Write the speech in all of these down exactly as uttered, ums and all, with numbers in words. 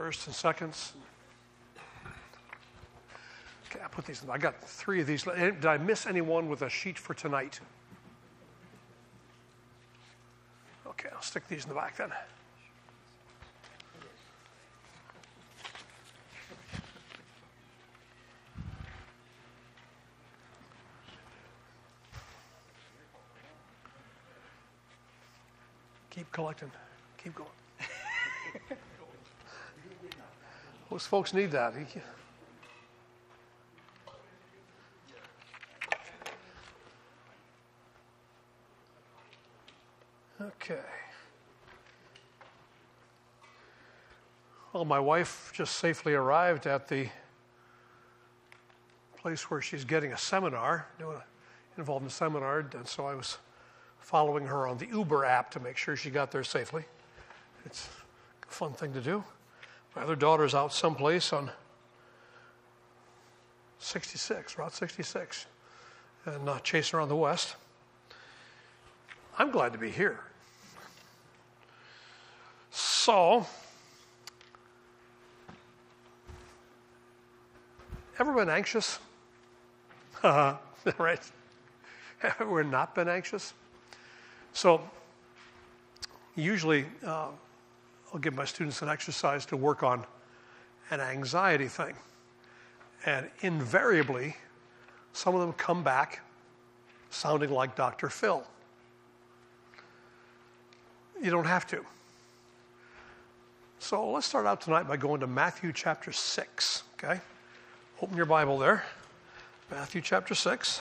firsts and seconds. Okay, I'll put these in. I got three of these. Did I miss anyone with a sheet for tonight? Okay, I'll stick these in the back then. Keep collecting. Keep going. Those folks need that. Okay. Well, my wife just safely arrived at the place where she's getting a seminar, involved in a seminar, and so I was following her on the Uber app to make sure she got there safely. It's a fun thing to do. My other daughter's out someplace on sixty-six, Route sixty-six, and uh, chasing around the west. I'm glad to be here. So, ever been anxious? Right? Ever not been anxious? So, usually uh, I'll give my students an exercise to work on an anxiety thing. And invariably, some of them come back sounding like Doctor Phil. You don't have to. So let's start out tonight by going to Matthew chapter six, okay? Open your Bible there. Matthew chapter six.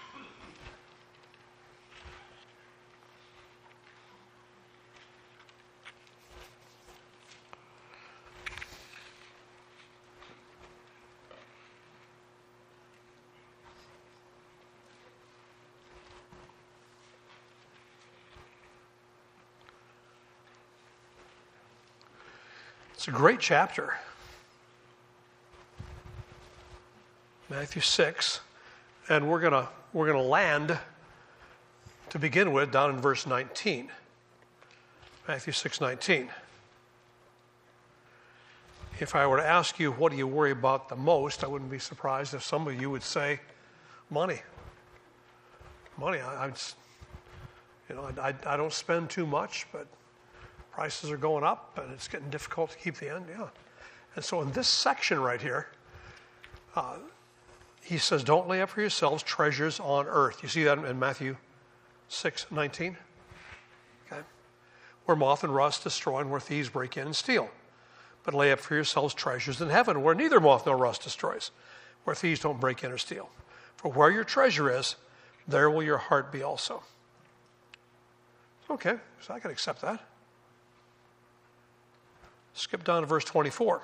It's a great chapter. Matthew six, and we're gonna we're gonna land to begin with down in verse nineteen. Matthew six nineteen. If I were to ask you what do you worry about the most, I wouldn't be surprised if some of you would say money. Money. I, I you know I, I don't spend too much, but prices are going up, and it's getting difficult to keep the end. Yeah, and so in this section right here, uh, he says, "Don't lay up for yourselves treasures on earth." You see that in Matthew six nineteen. Okay, where moth and rust destroy, and where thieves break in and steal. But lay up for yourselves treasures in heaven, where neither moth nor rust destroys, where thieves don't break in or steal. For where your treasure is, there will your heart be also. Okay, so I can accept that. Skip down to verse twenty-four.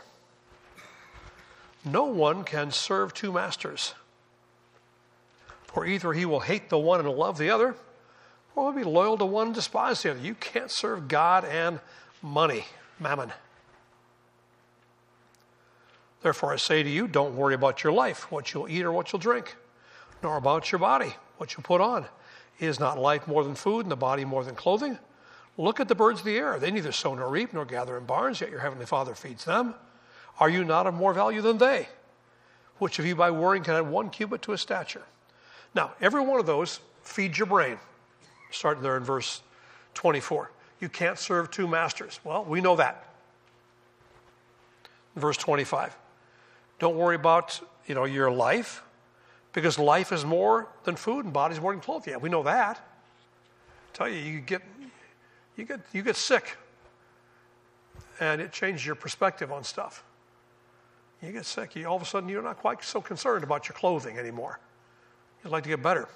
No one can serve two masters, for either he will hate the one and love the other, or will be loyal to one and despise the other. You can't serve God and money, mammon. Therefore I say to you, don't worry about your life, what you'll eat or what you'll drink, nor about your body, what you'll put on. Is not life more than food, and the body more than clothing? Look at the birds of the air. They neither sow nor reap nor gather in barns, yet your heavenly Father feeds them. Are you not of more value than they? Which of you by worrying can add one cubit to his stature? Now, every one of those feeds your brain. Starting there in verse twenty-four. You can't serve two masters. Well, we know that. Verse twenty-five. Don't worry about, you know, your life, because life is more than food and body is more than clothing. Yeah, we know that. I tell you, you get you get you get sick, and it changes your perspective on stuff. You get sick, you all of a sudden you're not quite so concerned about your clothing anymore. You'd like to get better.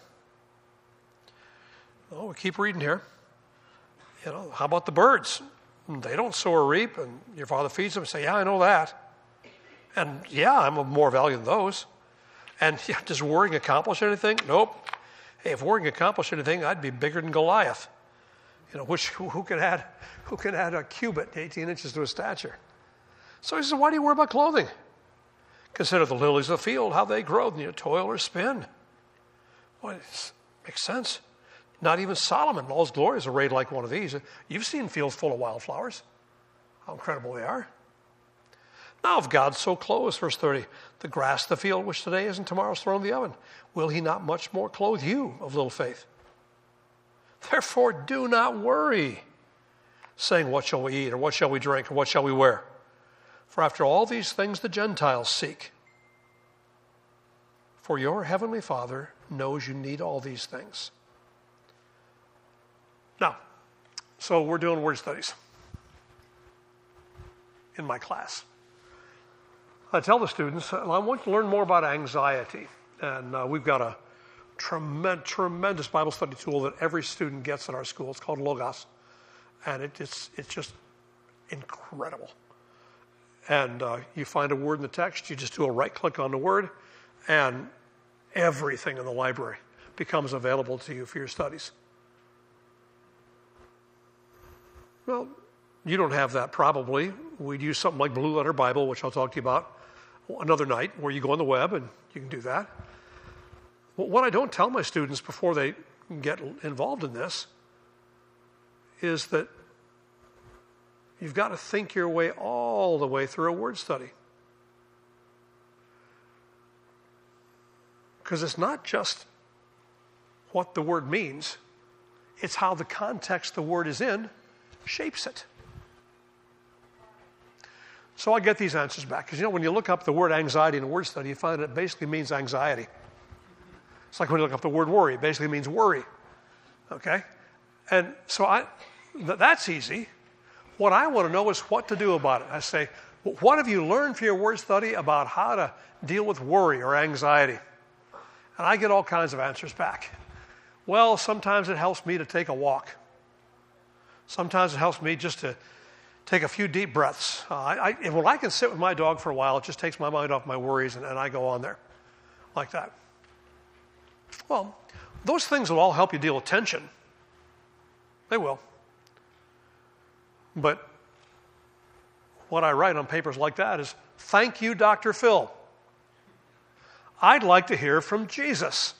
Oh, we keep reading here. You know, how about the birds? They don't sow or reap, and your Father feeds them. Say, yeah, I know that. And yeah, I'm of more value than those. And yeah, does worrying accomplish anything? Nope. Hey, if worrying accomplished anything, I'd be bigger than Goliath. You know, which who, who can add who can add a cubit, eighteen inches to his stature? So he says, why do you worry about clothing? Consider the lilies of the field, how they grow, and you toil or spin. Well, it makes sense. Not even Solomon in all his glory is arrayed like one of these. You've seen fields full of wildflowers. How incredible they are. Now, if God so clothes, verse thirty, the grass of the field, which today is and tomorrow is thrown in the oven, will he not much more clothe you of little faith? Therefore, do not worry, saying, what shall we eat, or what shall we drink, or what shall we wear? For after all these things the Gentiles seek. For your heavenly Father knows you need all these things. Now, so we're doing word studies in my class. I tell the students, I want you to learn more about anxiety. And uh, we've got a tremendous, tremendous Bible study tool that every student gets at our school. It's called Logos. And it, it's, it's just incredible. And uh, you find a word in the text, you just do a right click on the word, and everything in the library becomes available to you for your studies. Well, you don't have that probably. We'd use something like Blue Letter Bible, which I'll talk to you about another night, where you go on the web and you can do that. What I don't tell my students before they get involved in this is that you've got to think your way all the way through a word study. Because it's not just what the word means, it's how the context the word is in shapes it. So I get these answers back. Because, you know, when you look up the word anxiety in a word study, you find it basically means anxiety. It's like when you look up the word worry, it basically means worry. Okay? And so I, th- that's easy. What I want to know is what to do about it. I say, well, what have you learned for your word study about how to deal with worry or anxiety? And I get all kinds of answers back. Well, sometimes it helps me to take a walk. Sometimes it helps me just to take a few deep breaths. Uh, I, I, when I can sit with my dog for a while, it just takes my mind off my worries, and, and I go on there like that. Well, those things will all help you deal with tension. They will. But what I write on papers like that is, thank you, Doctor Phil. I'd like to hear from Jesus.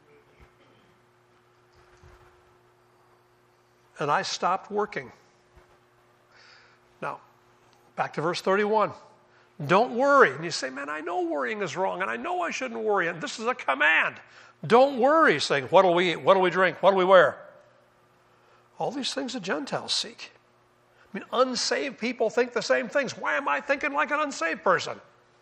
And I stopped working. Now, back to verse thirty-one. Don't worry. And you say, man, I know worrying is wrong, and I know I shouldn't worry, and this is a command. Don't worry, saying, what do we eat? What do we drink? What do we wear? All these things the Gentiles seek. I mean, unsaved people think the same things. Why am I thinking like an unsaved person?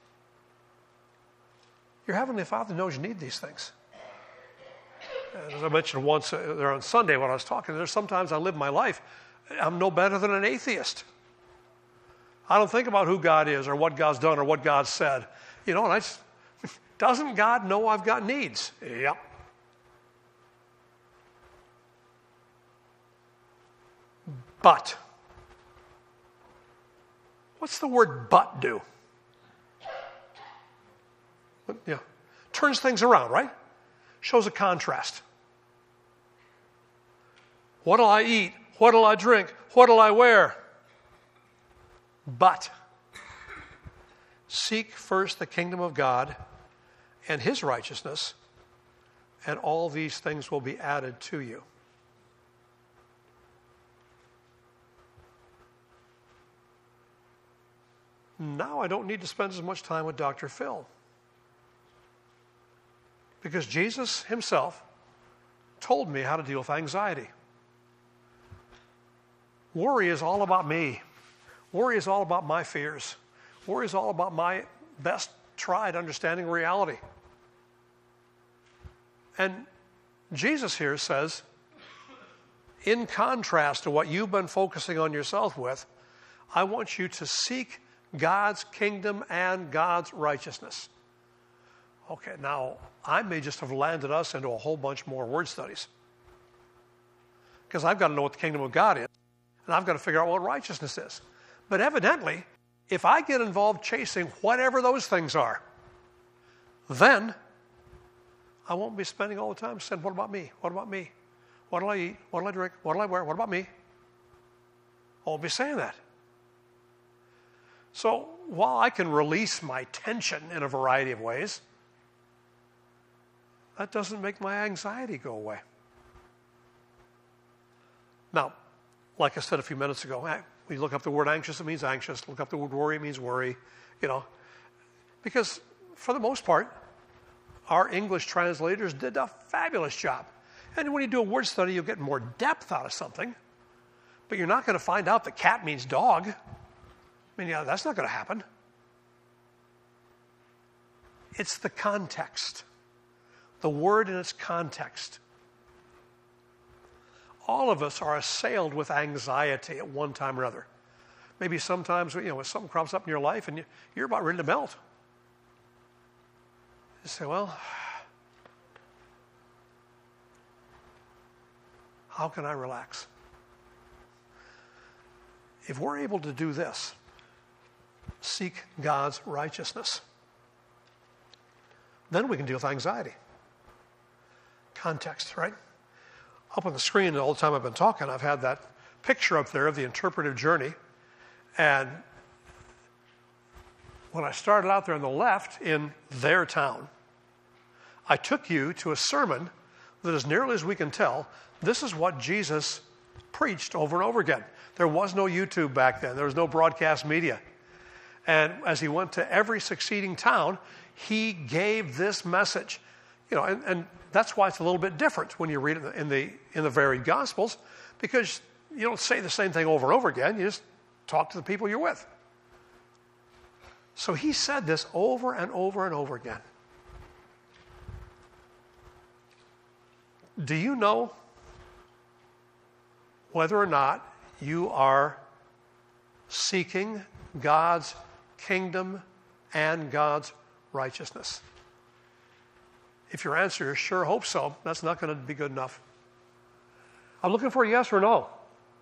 Your Heavenly Father knows you need these things. And as I mentioned once uh, there on Sunday when I was talking, there's sometimes I live my life, I'm no better than an atheist. I don't think about who God is or what God's done or what God said. You know, and I just, doesn't God know I've got needs? Yep. But. What's the word but do? Yeah. Turns things around, right? Shows a contrast. What'll I eat? What'll I drink? What'll I wear? But seek first the kingdom of God and his righteousness, and all these things will be added to you. Now I don't need to spend as much time with Doctor Phil. Because Jesus himself told me how to deal with anxiety. Worry is all about me. Worry is all about my fears. Worry is all about my best tried understanding reality. And Jesus here says, in contrast to what you've been focusing on yourself with, I want you to seek God's kingdom and God's righteousness. Okay, now, I may just have landed us into a whole bunch more word studies. Because I've got to know what the kingdom of God is, and I've got to figure out what righteousness is. But evidently, if I get involved chasing whatever those things are, then I won't be spending all the time saying, what about me? What about me? What will I eat? What will I drink? What will I wear? What about me? I won't be saying that. So while I can release my tension in a variety of ways, that doesn't make my anxiety go away. Now, like I said a few minutes ago, When you look up the word anxious, it means anxious. Look up the word worry, it means worry. You know, because for the most part, our English translators did a fabulous job. And when you do a word study, you'll get more depth out of something. But you're not going to find out that cat means dog. I mean, yeah, that's not going to happen. It's the context. The word in its context. All of us are assailed with anxiety at one time or other. Maybe sometimes, you know, when something crops up in your life and you're about ready to melt. You say, well, how can I relax? If we're able to do this, seek God's righteousness, then we can deal with anxiety. Context, right? Up on the screen all the time I've been talking, I've had that picture up there of the interpretive journey. And when I started out there on the left in their town, I took you to a sermon that, as nearly as we can tell, this is what Jesus preached over and over again. There was no YouTube back then. There was no broadcast media. And as he went to every succeeding town, he gave this message. You know, and, and that's why it's a little bit different when you read it in the in the varied Gospels, because you don't say the same thing over and over again. You just talk to the people you're with. So he said this over and over and over again. Do you know whether or not you are seeking God's kingdom and God's righteousness? If your answer is sure hope so, that's not going to be good enough. I'm looking for a yes or no.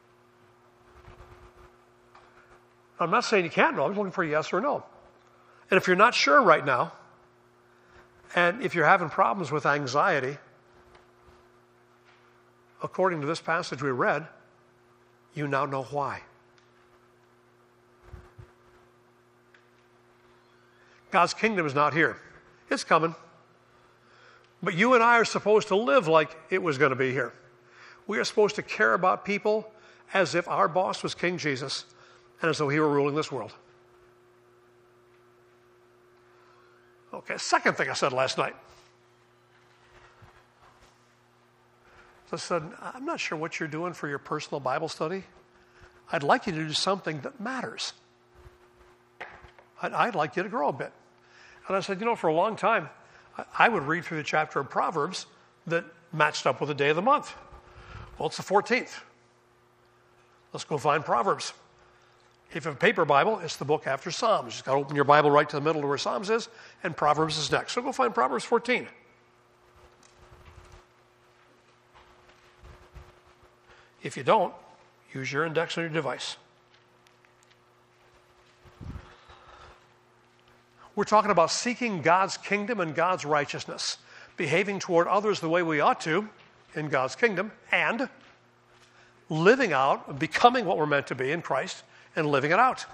I'm not saying you can't know. I'm looking for a yes or no. And if you're not sure right now, and if you're having problems with anxiety, according to this passage we read, you now know why. God's kingdom is not here. It's coming. But you and I are supposed to live like it was going to be here. We are supposed to care about people as if our boss was King Jesus and as though he were ruling this world. Okay, second thing I said last night. So I said, I'm not sure what you're doing for your personal Bible study. I'd like you to do something that matters. I'd, I'd like you to grow a bit. And I said, you know, for a long time, I would read through the chapter of Proverbs that matched up with the day of the month. Well, it's the fourteenth. Let's go find Proverbs. If you have a paper Bible, it's the book after Psalms. You just got to open your Bible right to the middle to where Psalms is, and Proverbs is next. So go find Proverbs fourteen. If you don't, use your index on your device. We're talking about seeking God's kingdom and God's righteousness, behaving toward others the way we ought to in God's kingdom, and living out, becoming what we're meant to be in Christ, and living it out.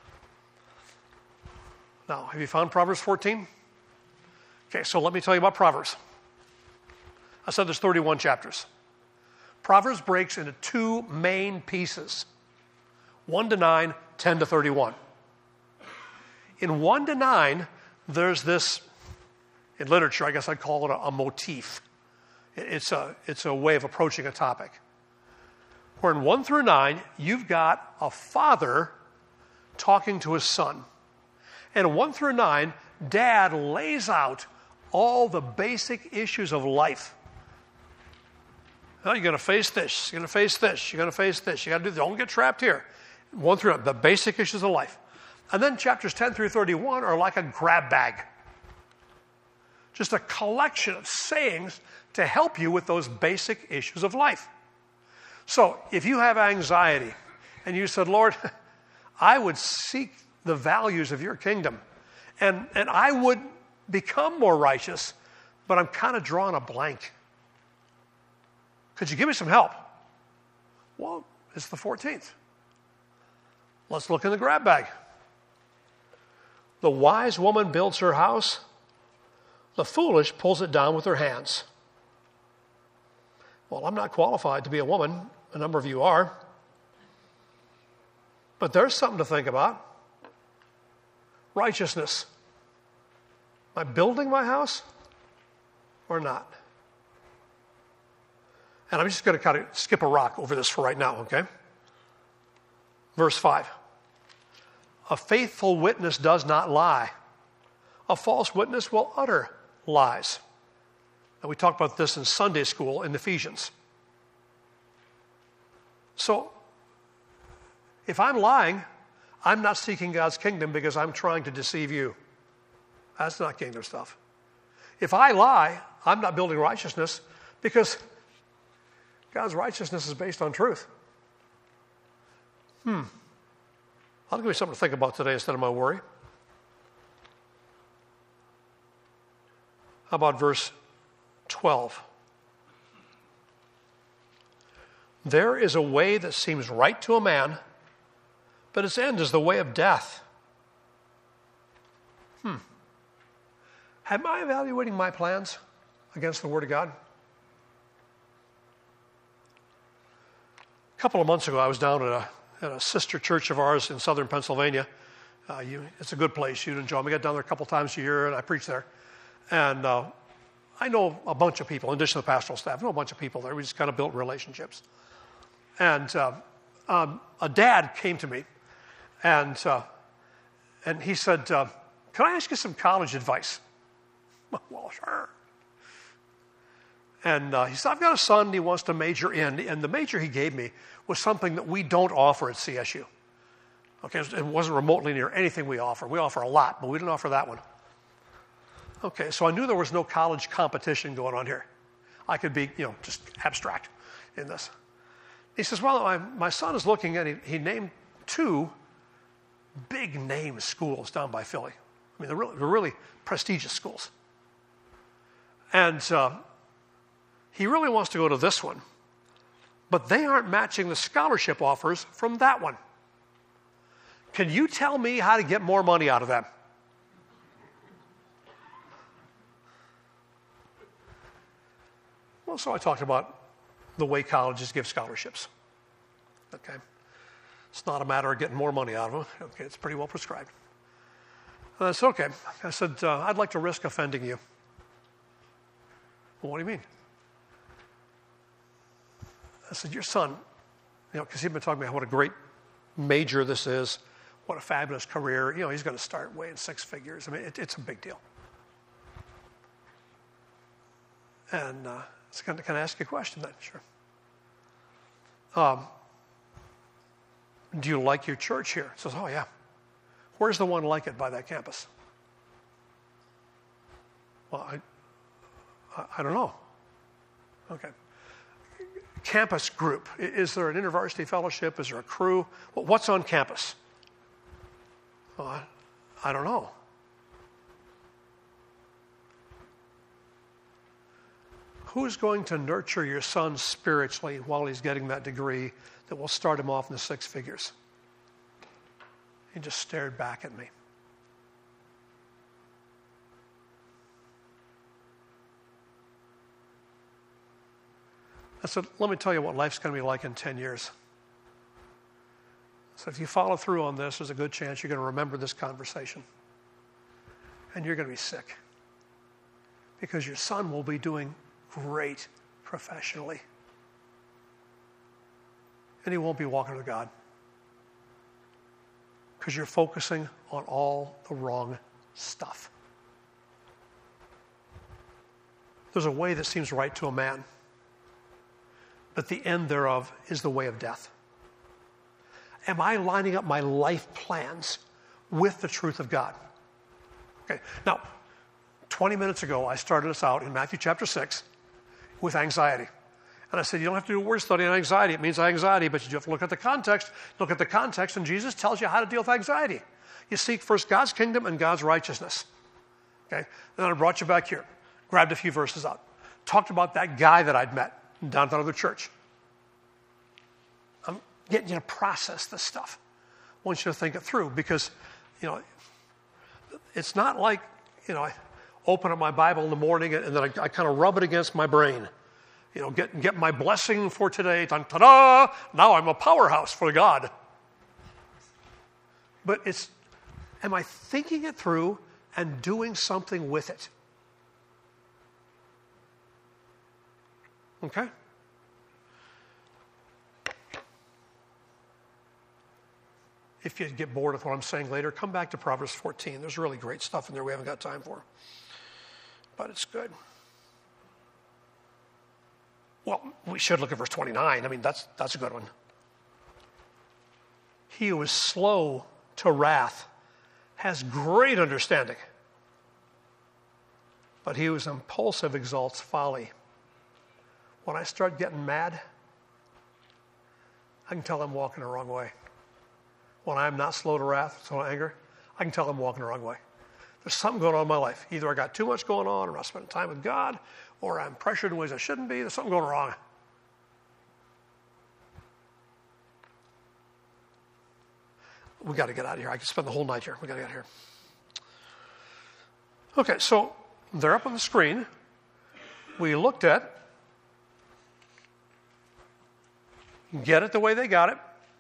Now, have you found Proverbs fourteen? Okay, so let me tell you about Proverbs. I said there's thirty-one chapters. Proverbs breaks into two main pieces, one to nine, ten to thirty-one. In one to nine, there's this, in literature, I guess I'd call it a, a motif. It's a, it's a way of approaching a topic. Where in one through nine, you've got a father talking to his son. And in one through nine, dad lays out all the basic issues of life. Oh, you're going to face this, you're going to face this, you're going to face this, you got to do this. Don't get trapped here. One through nine, the basic issues of life. And then chapters ten through thirty-one are like a grab bag. Just a collection of sayings to help you with those basic issues of life. So if you have anxiety and you said, Lord, I would seek the values of your kingdom and, and I would become more righteous, but I'm kind of drawing a blank. Could you give me some help? Well, it's the fourteenth. Let's look in the grab bag. The wise woman builds her house. The foolish pulls it down with her hands. Well, I'm not qualified to be a woman. A number of you are. But there's something to think about. Righteousness. Am I building my house or not? And I'm just going to kind of skip a rock over this for right now, okay? Verse five. A faithful witness does not lie. A false witness will utter lies. And we talked about this in Sunday school in Ephesians. So, if I'm lying, I'm not seeking God's kingdom because I'm trying to deceive you. That's not kingdom stuff. If I lie, I'm not building righteousness because God's righteousness is based on truth. Hmm. I'll give you something to think about today instead of my worry. How about verse twelve? There is a way that seems right to a man, but its end is the way of death. Hmm. Am I evaluating my plans against the Word of God? A couple of months ago, I was down at a, at a sister church of ours in southern Pennsylvania. Uh, you, it's a good place. You'd enjoy it. We get down there a couple times a year, and I preach there. And uh, I know a bunch of people, in addition to the pastoral staff. I know a bunch of people there. We just kind of built relationships. And uh, um, a dad came to me, and uh, and he said, uh, can I ask you some college advice? Well, sure. And uh, he said, I've got a son he wants to major in, and the major he gave me was something that we don't offer at C S U. Okay, it wasn't remotely near anything we offer. We offer a lot, but we didn't offer that one. Okay, so I knew there was no college competition going on here. I could be, you know, just abstract in this. He says, well, my, my son is looking at, he, he named two big name schools down by Philly. I mean, they're really, they're really prestigious schools. And uh, he really wants to go to this one, but they aren't matching the scholarship offers from that one. Can you tell me how to get more money out of them? Well, so I talked about the way colleges give scholarships. Okay. It's not a matter of getting more money out of them. Okay, it's pretty well prescribed. And I said, okay. I said, uh, I'd like to risk offending you. Well, what do you mean? I said, your son, you know, because he'd been talking about what a great major this is, what a fabulous career. You know, he's going to start weighing six figures. I mean, it, it's a big deal. And uh, so can, can I ask you a question then? Sure. Um, do you like your church here? He says, oh, yeah. Where's the one like it by that campus? Well, I, I, I don't know. Okay. Campus group. Is there an InterVarsity fellowship? Is there a crew? Well, what's on campus? Well, I, I don't know. Who's going to nurture your son spiritually while he's getting that degree that will start him off in the six figures? He just stared back at me. I said, let me tell you what life's going to be like in ten years. So if you follow through on this, there's a good chance you're going to remember this conversation. And you're going to be sick. Because your son will be doing great professionally. And he won't be walking with God. Because you're focusing on all the wrong stuff. There's a way that seems right to a man, but the end thereof is the way of death. Am I lining up my life plans with the truth of God? Okay. Now, twenty minutes ago, I started us out in Matthew chapter six with anxiety. And I said, you don't have to do a word study on anxiety. It means anxiety, but you have to look at the context. Look at the context, and Jesus tells you how to deal with anxiety. You seek first God's kingdom and God's righteousness. Okay? And then I brought you back here. Grabbed a few verses out. Talked about that guy that I'd met down at another church. I'm getting you to process this stuff. I want you to think it through because, you know, it's not like, you know, I open up my Bible in the morning and then I, I kind of rub it against my brain. You know, get, get my blessing for today. Ta-da! Now I'm a powerhouse for God. But it's, am I thinking it through and doing something with it? Okay? If you get bored with what I'm saying later, come back to Proverbs fourteen. There's really great stuff in there we haven't got time for. But it's good. Well, we should look at verse twenty-nine. I mean, that's that's a good one. He who is slow to wrath has great understanding, but he who is impulsive exalts folly. When I start getting mad, I can tell I'm walking the wrong way. When I'm not slow to wrath, slow to anger, I can tell I'm walking the wrong way. There's something going on in my life. Either I got too much going on, or I'm not spending time with God, or I'm pressured in ways I shouldn't be. There's something going wrong. We got to get out of here. I could spend the whole night here. We got to get out of here. Okay, so they're up on the screen. We looked at get it the way they got it.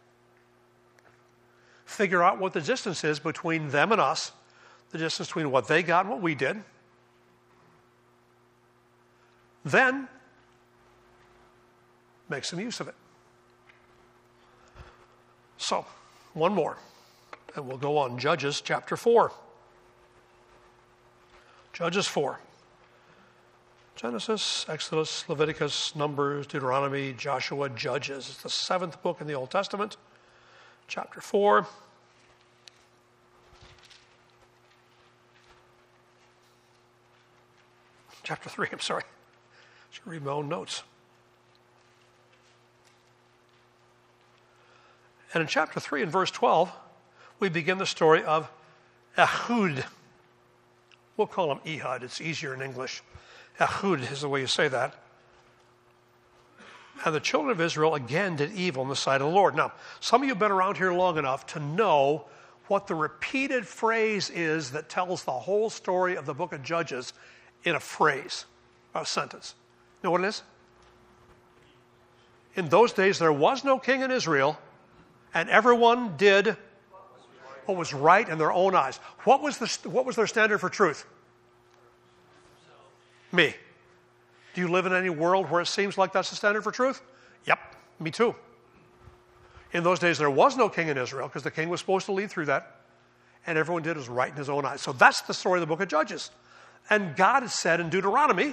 Figure out what the distance is between them and us, the distance between what they got and what we did. Then, make some use of it. So, one more, and we'll go on. Judges chapter four. Judges four. Genesis, Exodus, Leviticus, Numbers, Deuteronomy, Joshua, Judges. It's the seventh book in the Old Testament. Chapter four. Chapter three, I'm sorry. I should read my own notes. And in chapter three, in verse twelve, we begin the story of Ehud. We'll call him Ehud. It's easier in English. Ehud is the way you say that. And the children of Israel again did evil in the sight of the Lord. Now, some of you have been around here long enough to know what the repeated phrase is that tells the whole story of the book of Judges in a phrase, a sentence. You know what it is? In those days, there was no king in Israel, and everyone did what was right in their own eyes. What was the, what was their standard for truth? Me. Do you live in any world where it seems like that's the standard for truth? Yep, me too. In those days, there was no king in Israel because the king was supposed to lead through that, and everyone did was right in his own eyes. So that's the story of the book of Judges. And God has said in Deuteronomy,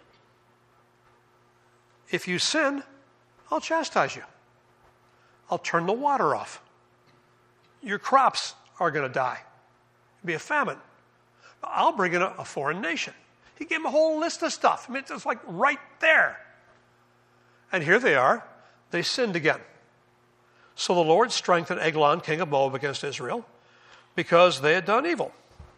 if you sin, I'll chastise you. I'll turn the water off. Your crops are going to die. It'll be a famine. I'll bring in a, a foreign nation. He gave him a whole list of stuff. I mean, it's like right there. And here they are. They sinned again. So the Lord strengthened Eglon, king of Moab, against Israel because they had done evil.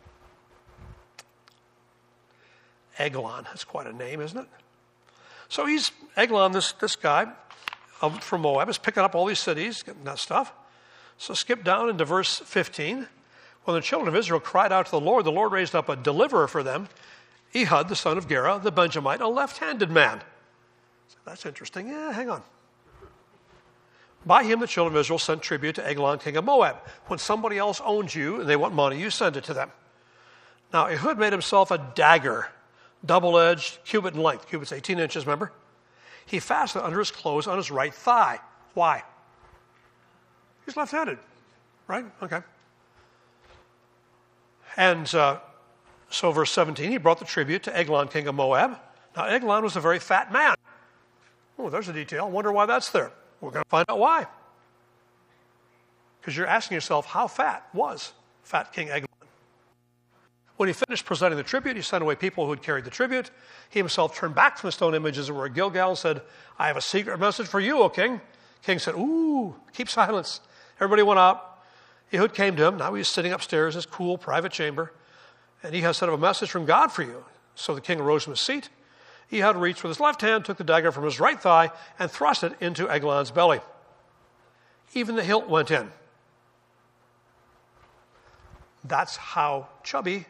Eglon, that's quite a name, isn't it? So he's, Eglon, this, this guy um, from Moab, is picking up all these cities, getting that stuff. So skip down into verse fifteen. When the children of Israel cried out to the Lord, the Lord raised up a deliverer for them, Ehud, the son of Gera, the Benjamite, a left-handed man. So that's interesting. Yeah, hang on. By him, the children of Israel sent tribute to Eglon, king of Moab. When somebody else owns you and they want money, you send it to them. Now, Ehud made himself a dagger, double-edged, cubit in length. Cubit's eighteen inches, remember? He fastened it under his clothes on his right thigh. Why? He's left-handed, right? Okay. And uh, so verse seventeen, he brought the tribute to Eglon, king of Moab. Now, Eglon was a very fat man. Oh, there's a detail. I wonder why that's there. We're going to find out why. Because you're asking yourself, how fat was fat King Eglon? When he finished presenting the tribute, he sent away people who had carried the tribute. He himself turned back from the stone images that were at Gilgal and said, I have a secret message for you, O king. King said, ooh, keep silence. Everybody went out. Ehud came to him. Now he was sitting upstairs in his cool private chamber. And Ehud said, I have a message from God for you. So the king arose from his seat. Ehud reached with his left hand, took the dagger from his right thigh, and thrust it into Eglon's belly. Even the hilt went in. That's how chubby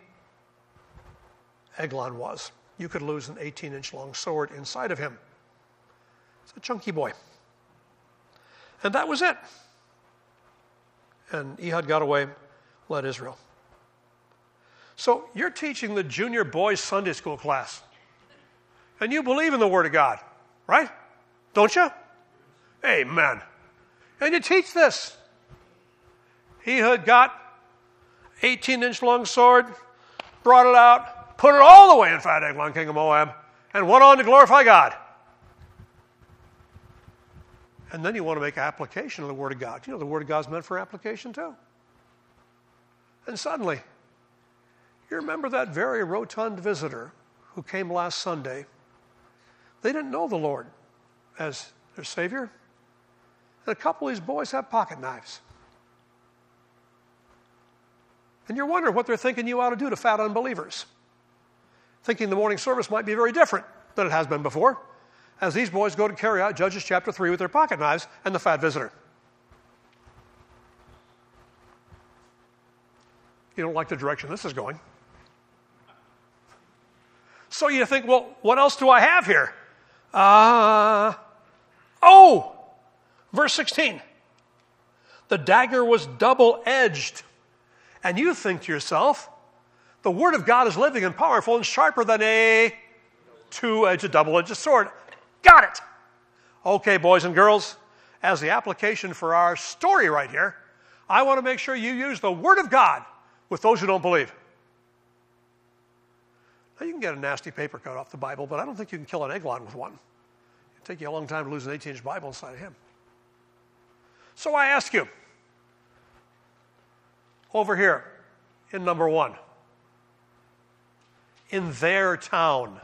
Eglon was. You could lose an eighteen-inch long sword inside of him. It's a chunky boy. And that was it. And Ehud got away led Israel. So you're teaching the junior boys Sunday school class. And you believe in the Word of God, right? Don't you? Amen. And you teach this. He had got eighteen-inch long sword, brought it out, put it all the way in fat Eglon, king of Moab, and went on to glorify God. And then you want to make application of the Word of God. You know, the Word of God's meant for application too. And suddenly, you remember that very rotund visitor who came last Sunday. They didn't know the Lord as their Savior. And a couple of these boys have pocket knives. And you're wondering what they're thinking you ought to do to fat unbelievers. Thinking the morning service might be very different than it has been before, as these boys go to carry out Judges chapter three with their pocket knives and the fat visitor. You don't like the direction this is going. So you think, well, what else do I have here? Uh, oh, verse sixteen. The dagger was double-edged. And you think to yourself, the Word of God is living and powerful and sharper than a two-edged, double-edged sword. Got it. Okay, boys and girls, as the application for our story right here, I want to make sure you use the Word of God with those who don't believe. Now, you can get a nasty paper cut off the Bible, but I don't think you can kill an Eglon with one. It'd take you a long time to lose an eighteen-inch Bible inside of him. So I ask you, over here in number one, in their town,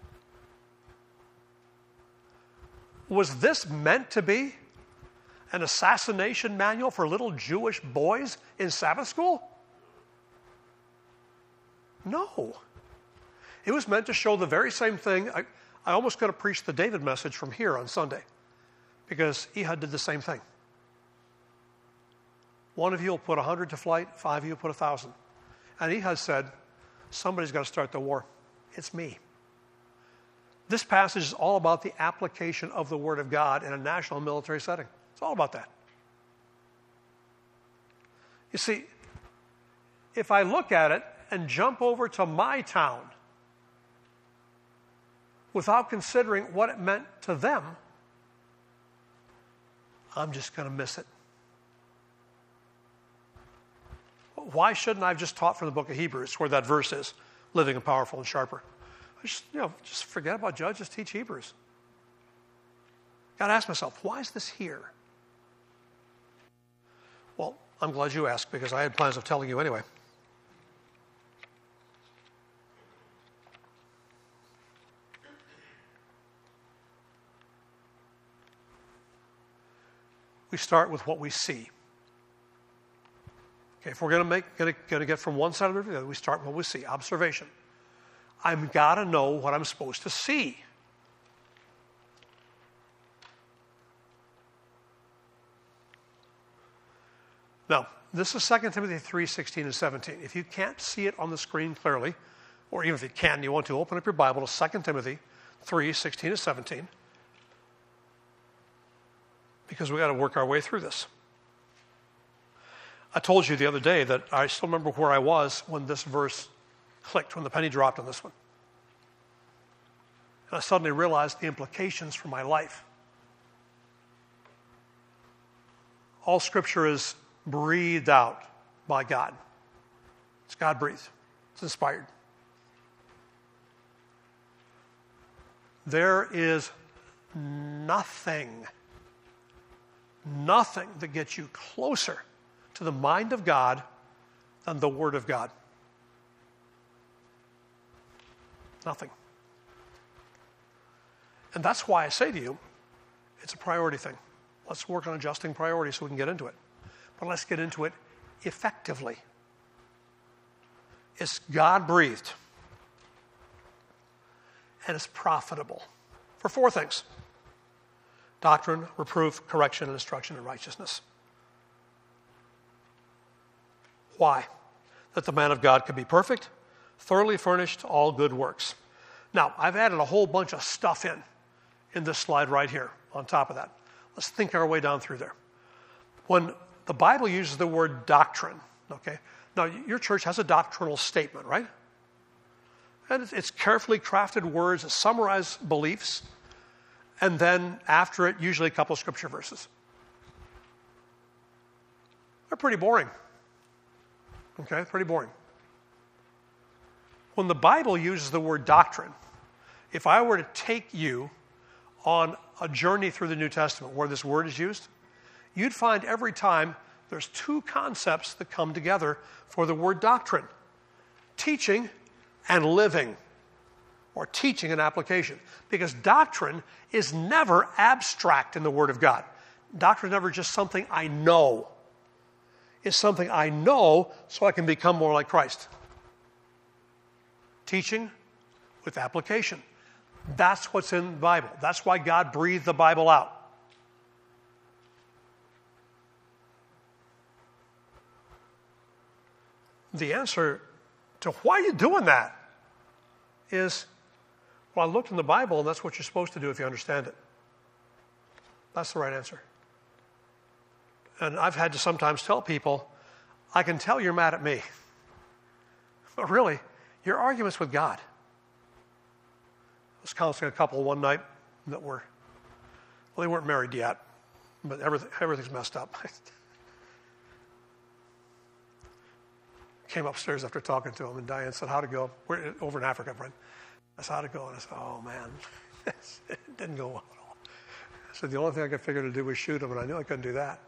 was this meant to be an assassination manual for little Jewish boys in Sabbath school? No. It was meant to show the very same thing. I, I almost could have preached the David message from here on Sunday, because Ehud did the same thing. One of you will put a hundred to flight, five of you will put a thousand. And Ehud said, somebody's got to start the war. It's me. This passage is all about the application of the Word of God in a national military setting. It's all about that. You see, if I look at it and jump over to my town without considering what it meant to them, I'm just going to miss it. Why shouldn't I have just taught from the book of Hebrews, where that verse is, living and powerful and sharper? I just, you know, just forget about Judges, teach Hebrews. Got to ask myself, why is this here? Well, I'm glad you asked, because I had plans of telling you anyway. We start with what we see. Okay, if we're going to make, going to, going to get from one side of the river to the other, we start with what we see, observation. I've got to know what I'm supposed to see. Now, this is Second Timothy three, sixteen and seventeen. If you can't see it on the screen clearly, or even if you can, you want to open up your Bible to Second Timothy three, sixteen and seventeen, because we've got to work our way through this. I told you the other day that I still remember where I was when this verse clicked, when the penny dropped on this one. And I suddenly realized the implications for my life. All Scripture is breathed out by God. It's God-breathed. It's inspired. There is nothing, nothing that gets you closer to the mind of God than the Word of God. Nothing. And that's why I say to you, it's a priority thing. Let's work on adjusting priorities so we can get into it. But let's get into it effectively. It's God-breathed. And it's profitable for four things: doctrine, reproof, correction, and instruction in righteousness. Why? That the man of God can be perfect, thoroughly furnished to all good works. Now, I've added a whole bunch of stuff in, in this slide right here on top of that. Let's think our way down through there. When the Bible uses the word doctrine, okay? Now, your church has a doctrinal statement, right? And it's, it's carefully crafted words that summarize beliefs, and then after it, usually a couple of scripture verses. They're pretty boring. Okay, pretty boring. When the Bible uses the word doctrine, if I were to take you on a journey through the New Testament where this word is used, you'd find every time there's two concepts that come together for the word doctrine: teaching and living, or teaching and application. Because doctrine is never abstract in the Word of God. Doctrine is never just something I know. It's something I know so I can become more like Christ. Teaching with application. That's what's in the Bible. That's why God breathed the Bible out. The answer to why are you doing that is, well, I looked in the Bible, and that's what you're supposed to do if you understand it. That's the right answer. And I've had to sometimes tell people, I can tell you're mad at me. But really, your argument's with God. I was counseling a couple one night that were, well, they weren't married yet, but everything, everything's messed up. Came upstairs after talking to him, and Diane said, how'd it go? We're over in Africa, friend. I said, how'd it go? And I said, oh, man, it didn't go well at all. I said, the only thing I could figure to do was shoot him, and I knew I couldn't do that.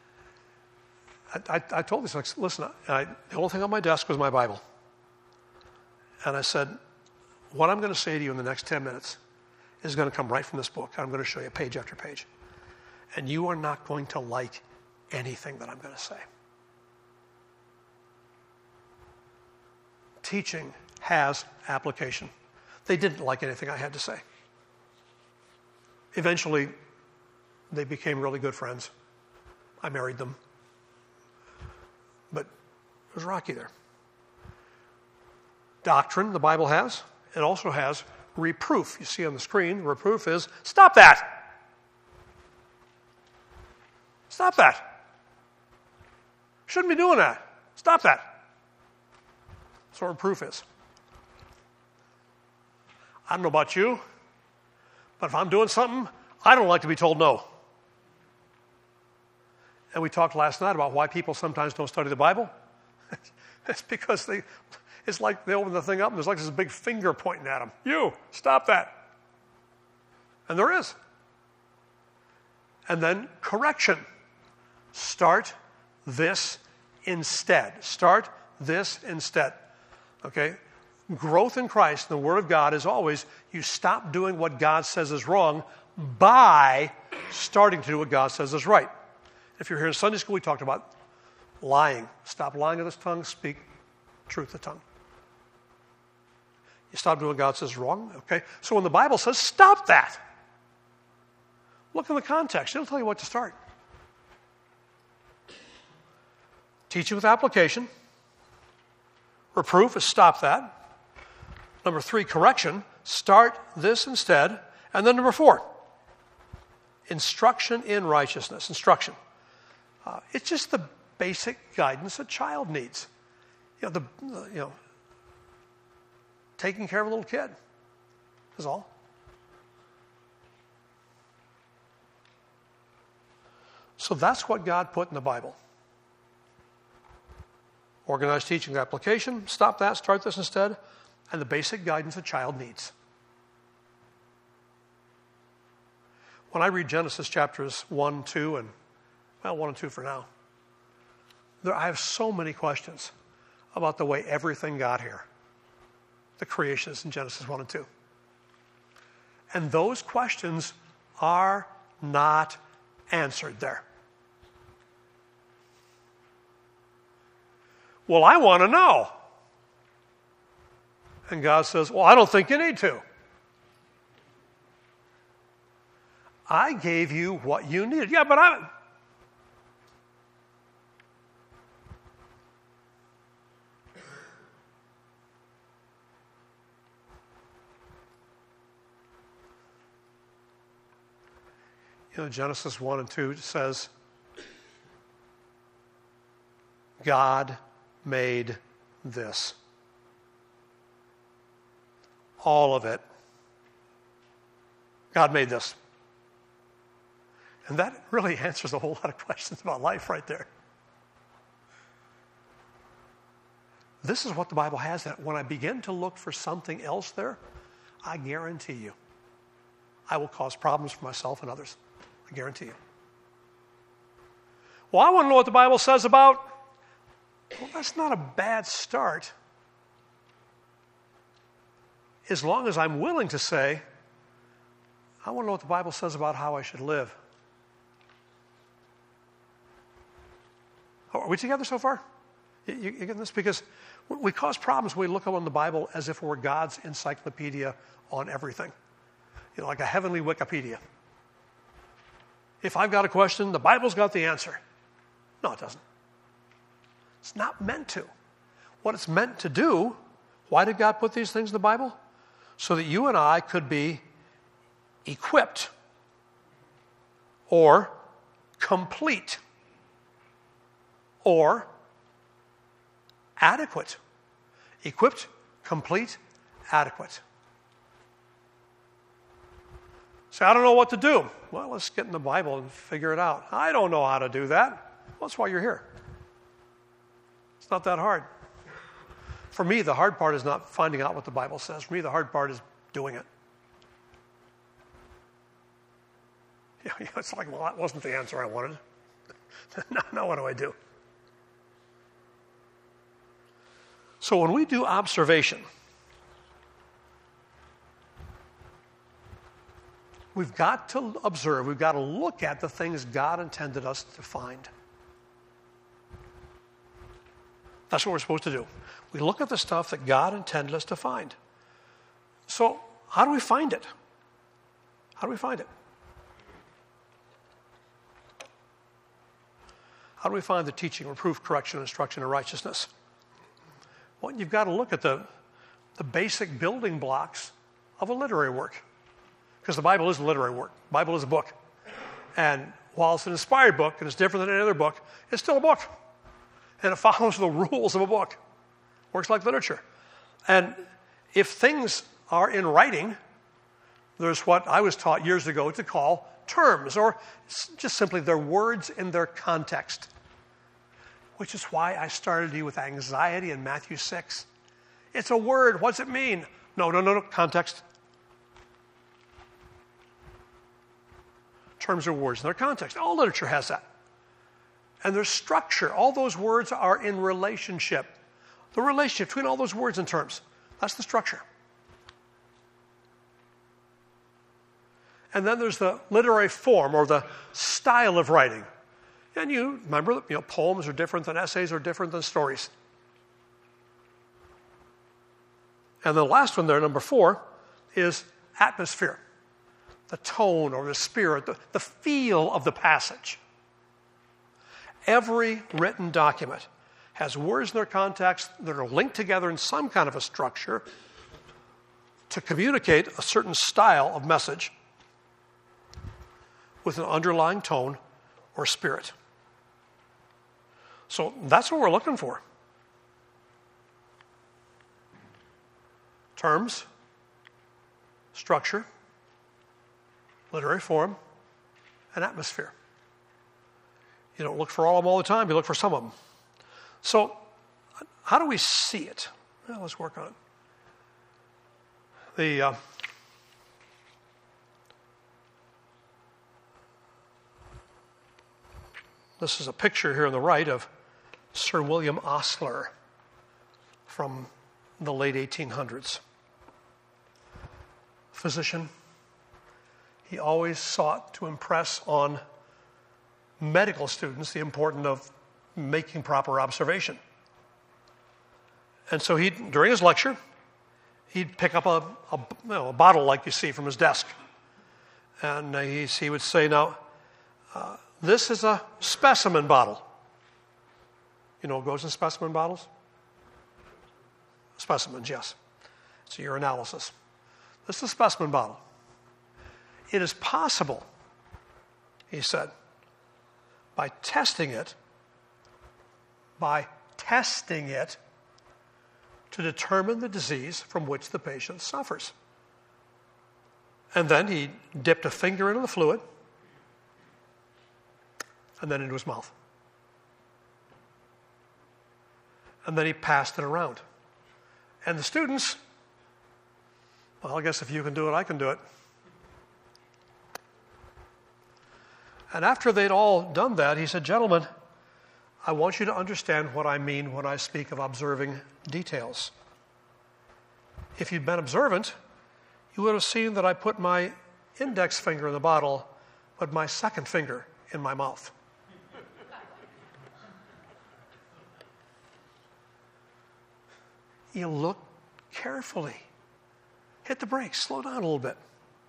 I, I, I told this, listen, I, the only thing on my desk was my Bible. And I said, what I'm going to say to you in the next ten minutes is going to come right from this book. I'm going to show you page after page. And you are not going to like anything that I'm going to say. Teaching has application. They didn't like anything I had to say. Eventually, they became really good friends. I married them. But it was rocky there. Doctrine, the Bible has. It also has reproof. You see on the screen, reproof is, stop that! Stop that! Shouldn't be doing that. Stop that. That's what reproof is. I don't know about you, but if I'm doing something, I don't like to be told no. And we talked last night about why people sometimes don't study the Bible. It's because they, it's like they open the thing up and there's like this big finger pointing at them. You, stop that. And there is. And then correction. Start this instead. Start this instead. Okay? Growth in Christ, the Word of God, is always you stop doing what God says is wrong by starting to do what God says is right. If you're here in Sunday school, we talked about lying. Stop lying with the tongue, speak truth with the tongue. You stop doing what God says is wrong, okay? So when the Bible says, stop that, look in the context. It'll tell you what to start. Teaching with application. Reproof is stop that. Number three, correction. Start this instead. And then number four, instruction in righteousness. Instruction. Uh, it's just the basic guidance a child needs. You know, the, the you know, taking care of a little kid is all. So that's what God put in the Bible. Organized teaching and application, stop that, start this instead, and the basic guidance a child needs. When I read Genesis chapters one, two, and, well, one and two for now, there, I have so many questions about the way everything got here. The creations in Genesis one and two. And those questions are not answered there. Well, I want to know. And God says, well, I don't think you need to. I gave you what you needed. Yeah, but I... You know, Genesis one and two says, God made this. All of it. God made this. And that really answers a whole lot of questions about life right there. This is what the Bible has. That when I begin to look for something else there, I guarantee you, I will cause problems for myself and others. I guarantee you. Well, I want to know what the Bible says about. Well, that's not a bad start. As long as I'm willing to say, I want to know what the Bible says about how I should live. Are we together so far? You, you getting this? Because we cause problems when we look on the Bible as if we're God's encyclopedia on everything. You know, like a heavenly Wikipedia. If I've got a question, the Bible's got the answer. No, it doesn't. It's not meant to. What it's meant to do, why did God put these things in the Bible? So that you and I could be equipped or complete or adequate. Equipped, complete, adequate. So I don't know what to do. Well, let's get in the Bible and figure it out. I don't know how to do that. Well, that's why you're here. It's not that hard. For me, the hard part is not finding out what the Bible says. For me, the hard part is doing it. Yeah, it's like, well, that wasn't the answer I wanted. now, now what do I do? So when we do observation, we've got to observe, we've got to look at the things God intended us to find. That's what we're supposed to do. We look at the stuff that God intended us to find. So how do we find it? How do we find it? How do we find the teaching, reproof, correction, instruction, and righteousness? Well, you've got to look at the, the basic building blocks of a literary work. Because the Bible is a literary work. The Bible is a book. And while it's an inspired book, and it's different than any other book, it's still a book. And it follows the rules of a book. Works like literature. And if things are in writing, there's what I was taught years ago to call terms, or just simply their words in their context. Which is why I started you with anxiety in Matthew six. It's a word. What's it mean? No, no, no, no. Context. Terms are words in their context. All literature has that. And there's structure. All those words are in relationship. The relationship between all those words and terms. That's the structure. And then there's the literary form or the style of writing. And you remember that, you know, poems are different than essays, are different than stories. And the last one there, number four, is atmosphere. The tone or the spirit, the, the feel of the passage. Every written document has words in their context that are linked together in some kind of a structure to communicate a certain style of message with an underlying tone or spirit. So that's what we're looking for. Terms, structure, literary form, and atmosphere. You don't look for all of them all the time, you look for some of them. So, how do we see it? Well, let's work on it. The, uh, this is a picture here on the right of Sir William Osler from the late eighteen hundreds. Physician. He always sought to impress on medical students the importance of making proper observation. And so he, during his lecture, he'd pick up a, a, you know, a bottle like you see from his desk. And uh, he, he would say, now, uh, this is a specimen bottle. You know what goes in specimen bottles? Specimens, yes. It's a urinalysis. This is a specimen bottle. It is possible, he said, by testing it, by testing it to determine the disease from which the patient suffers. And then he dipped a finger into the fluid and then into his mouth. And then he passed it around. And the students, well, I guess if you can do it, I can do it. And after they'd all done that, he said, gentlemen, I want you to understand what I mean when I speak of observing details. If you'd been observant, you would have seen that I put my index finger in the bottle, but my second finger in my mouth. You look carefully. Hit the brakes. Slow down a little bit.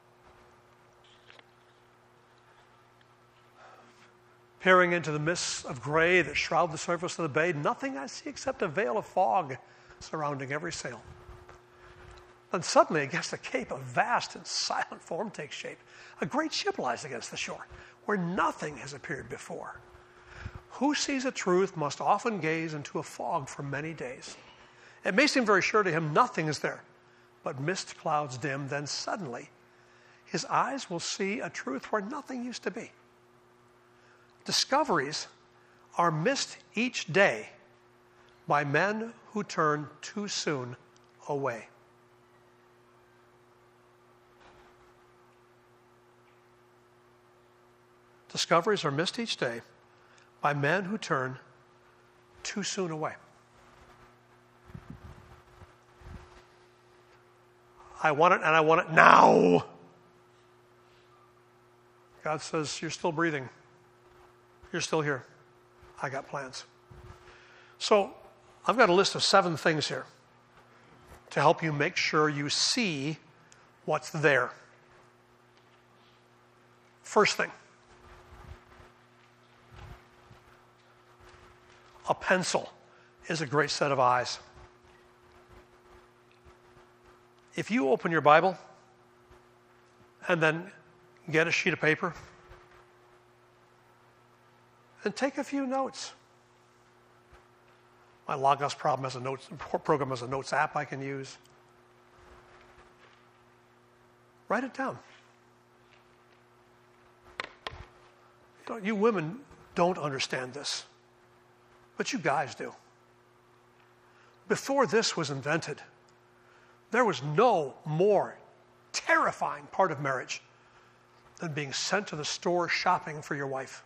Peering into the mists of gray that shroud the surface of the bay, nothing I see except a veil of fog surrounding every sail. Then suddenly, against the cape, a vast and silent form takes shape. A great ship lies against the shore, where nothing has appeared before. Who sees a truth must often gaze into a fog for many days. It may seem very sure to him nothing is there, but mist clouds dim, then suddenly his eyes will see a truth where nothing used to be. Discoveries are missed each day by men who turn too soon away. Discoveries are missed each day by men who turn too soon away. I want it, and I want it now. God says, you're still breathing. You're still here. I got plans. So I've got a list of seven things here to help you make sure you see what's there. First thing, a pencil is a great set of eyes. If you open your Bible and then get a sheet of paper and take a few notes. My Logos problem has a notes, program has a notes app I can use. Write it down. You know, you women don't understand this, but you guys do. Before this was invented, there was no more terrifying part of marriage than being sent to the store shopping for your wife.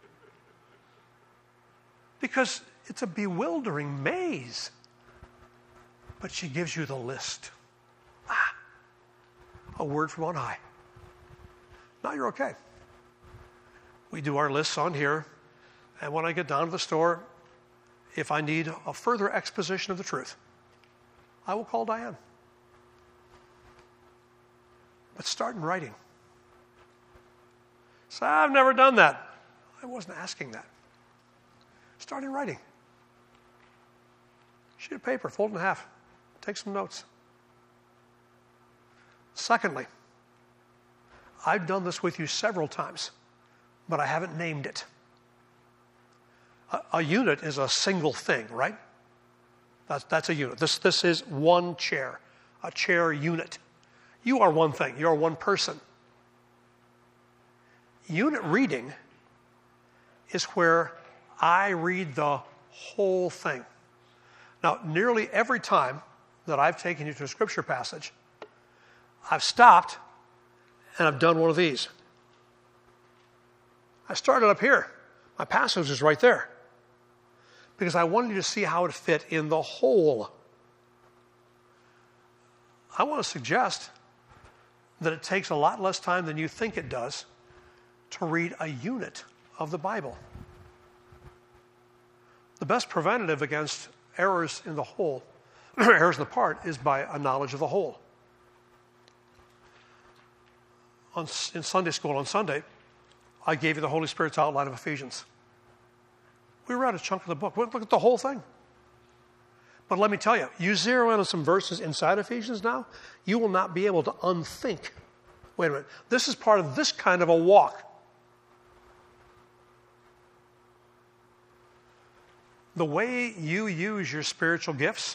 Because it's a bewildering maze. But she gives you the list. Ah, a word from on high. Now you're okay. We do our lists on here, and when I get down to the store, if I need a further exposition of the truth, I will call Diane. But start in writing. So I've never done that. I wasn't asking that. Start in writing. Sheet of paper, fold it in half. Take some notes. Secondly, I've done this with you several times, but I haven't named it. A, a unit is a single thing, right? That's, that's a unit. This, this is one chair, a chair unit. You are one thing. You are one person. Unit reading is where I read the whole thing. Now, nearly every time that I've taken you to a scripture passage, I've stopped and I've done one of these. I started up here. My passage is right there. Because I wanted you to see how it fit in the whole. I want to suggest that it takes a lot less time than you think it does to read a unit of the Bible. The best preventative against errors in the whole, errors in the part, is by a knowledge of the whole. On, in Sunday school on Sunday, I gave you the Holy Spirit's outline of Ephesians. We read a chunk of the book. Look at the whole thing. But let me tell you, you zero in on some verses inside Ephesians now, you will not be able to unthink. Wait a minute. This is part of this kind of a walk. the way you use your spiritual gifts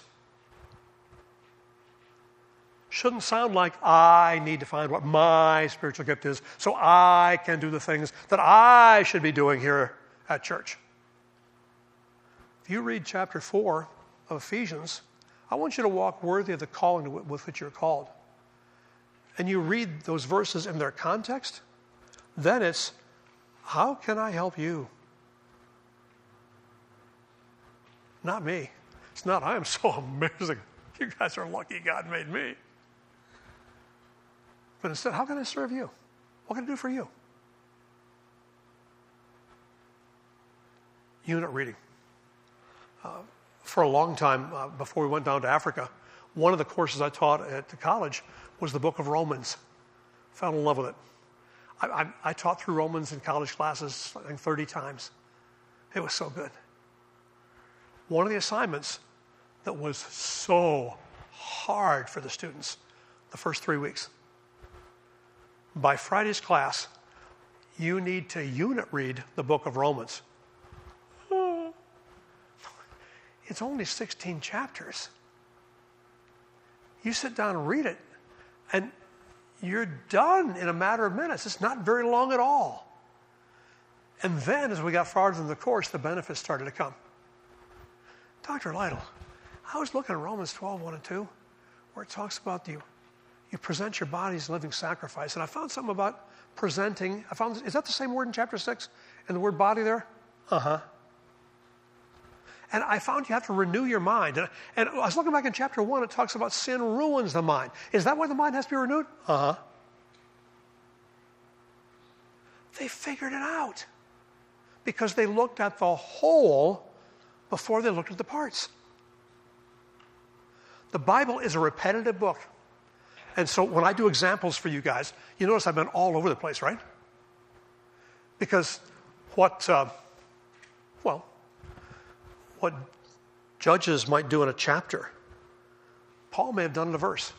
shouldn't sound like I need to find what my spiritual gift is so I can do the things that I should be doing here at church. If you read chapter four of Ephesians, I want you to walk worthy of the calling with which you're called. And you read those verses in their context, then it's, how can I help you? Not me. It's not, I am so amazing. You guys are lucky God made me. But instead, how can I serve you? What can I do for you? Unit reading. Uh, for a long time, uh, before we went down to Africa, one of the courses I taught at the college was the book of Romans. Fell in love with it. I, I, I taught through Romans in college classes, I think thirty times. It was so good. One of the assignments that was so hard for the students, the first three weeks, by Friday's class, you need to unit read the book of Romans. It's only sixteen chapters. You sit down and read it, and you're done in a matter of minutes. It's not very long at all. And then, as we got farther in the course, the benefits started to come. Doctor Lytle, I was looking at Romans twelve, one and two, where it talks about you, you present your body as a living sacrifice. And I found something about presenting. I found, is that the same word in chapter six? And the word body there? Uh-huh. And I found you have to renew your mind. And, and I was looking back in chapter one, it talks about sin ruins the mind. Is that why the mind has to be renewed? Uh-huh. They figured it out because they looked at the whole before they looked at the parts. The Bible is a repetitive book. And so when I do examples for you guys, you notice I've been all over the place, right? Because what, uh, well, what Judges might do in a chapter, Paul may have done in a verse.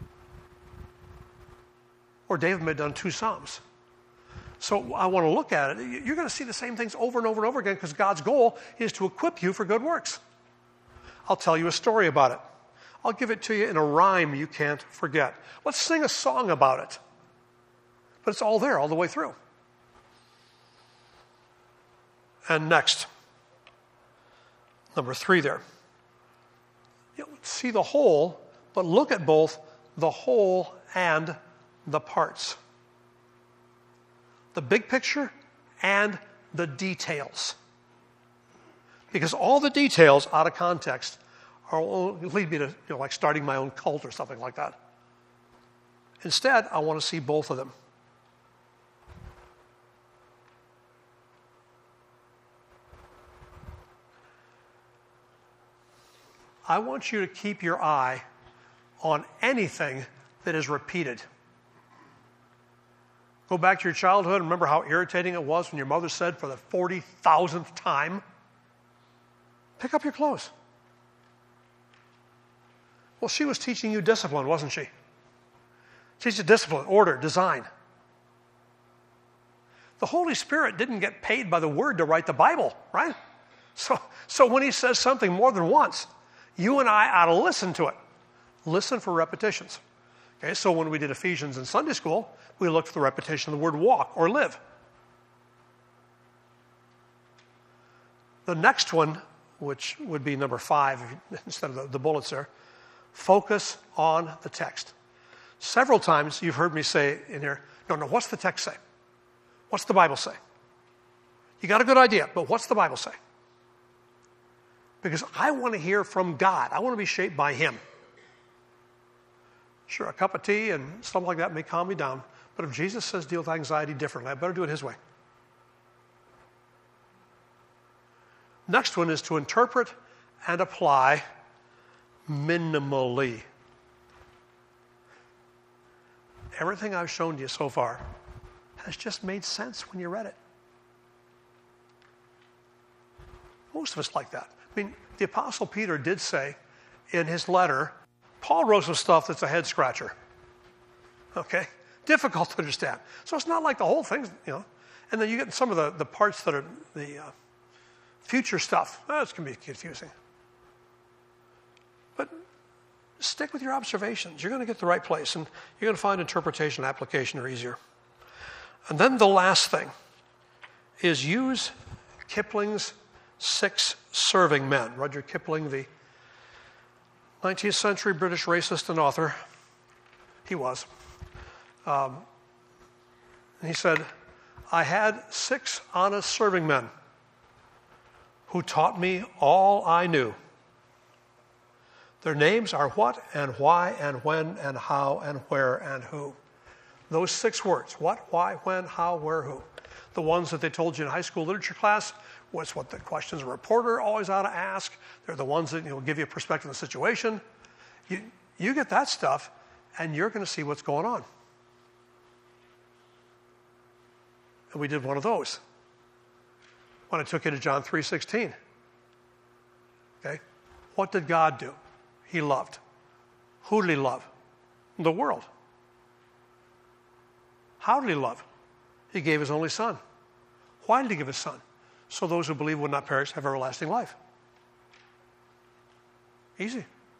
Or David may have done two Psalms. So I want to look at it. You're going to see the same things over and over and over again because God's goal is to equip you for good works. I'll tell you a story about it. I'll give it to you in a rhyme you can't forget. Let's sing a song about it. But it's all there all the way through. And next, number three there. You know, see the whole, but look at both the whole and the parts. The big picture and the details. Because all the details out of context are, will lead me to, you know, like starting my own cult or something like that. Instead, I want to see both of them. I want you to keep your eye on anything that is repeated. Go back to your childhood and remember how irritating it was when your mother said for the forty thousandth time, pick up your clothes. Well, she was teaching you discipline, wasn't she? Teach you discipline, order, design. The Holy Spirit didn't get paid by the Word to write the Bible, right? So, so when he says something more than once, you and I ought to listen to it. Listen for repetitions. Okay, so when we did Ephesians in Sunday school, we looked for the repetition of the word walk or live. The next one, which would be number five instead of the, the bullets there, focus on the text. Several times you've heard me say in here, no, no, what's the text say? What's the Bible say? You got a good idea, but what's the Bible say? Because I want to hear from God. I want to be shaped by Him. Sure, a cup of tea and something like that may calm me down. But if Jesus says deal with anxiety differently, I better do it His way. Next one is to interpret and apply minimally. Everything I've shown you so far has just made sense when you read it. Most of us like that. I mean, the Apostle Peter did say in his letter, Paul wrote some stuff that's a head scratcher. Okay? Difficult to understand. So it's not like the whole thing, you know. And then you get some of the, the parts that are the uh, Future stuff, that's going to be confusing. But stick with your observations. You're going to get the right place, and you're going to find interpretation and application are easier. And then the last thing is use Kipling's Six Serving Men. Rudyard Kipling, the nineteenth century British racist and author, he was. Um, he said, I had six honest serving men who taught me all I knew. Their names are what and why and when and how and where and who. Those six words, what, why, when, how, where, who. The ones that they told you in high school literature class was what the questions a reporter always ought to ask. They're the ones that, you know, give you a perspective of the situation. You, you get that stuff, and you're going to see what's going on. And we did one of those when I took you to John three sixteen. Okay? What did God do? He loved. Who did he love? The world. How did he love? He gave his only son. Why did he give his son? So those who believe would not perish, have everlasting life. Easy.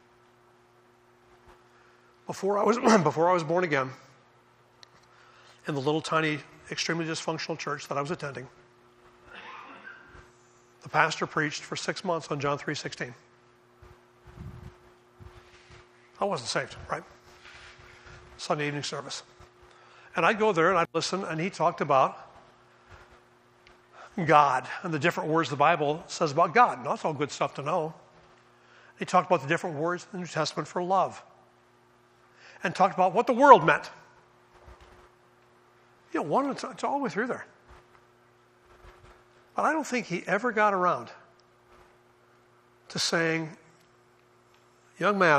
Before I was before I was born again, in the little tiny, extremely dysfunctional church that I was attending, the pastor preached for six months on John three sixteen. I wasn't saved, right? Sunday evening service. And I'd go there and I'd listen, and he talked about God and the different words the Bible says about God. And that's all good stuff to know. He talked about the different words in the New Testament for love. And talked about what the world meant. You know, one, it's, it's all the way through there. But I don't think he ever got around to saying, young man,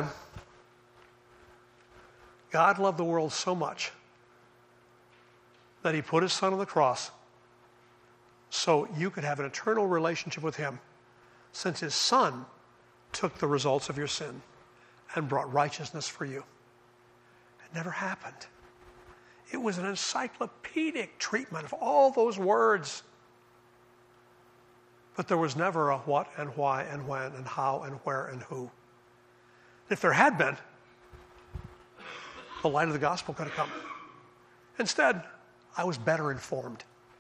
God loved the world so much that he put his son on the cross so you could have an eternal relationship with him, since his son took the results of your sin and brought righteousness for you. It never happened. It was an encyclopedic treatment of all those words. But there was never a what and why and when and how and where and who. If there had been, the light of the gospel could have come. Instead, I was better informed.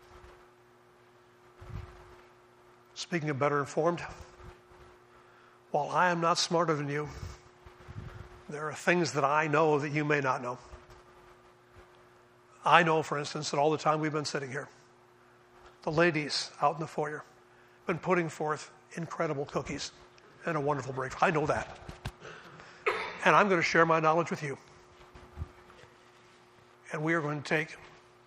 Speaking of better informed, while I am not smarter than you, there are things that I know that you may not know. I know, for instance, that all the time we've been sitting here, the ladies out in the foyer have been putting forth incredible cookies and a wonderful breakfast. I know that. And I'm going to share my knowledge with you. And we are going to take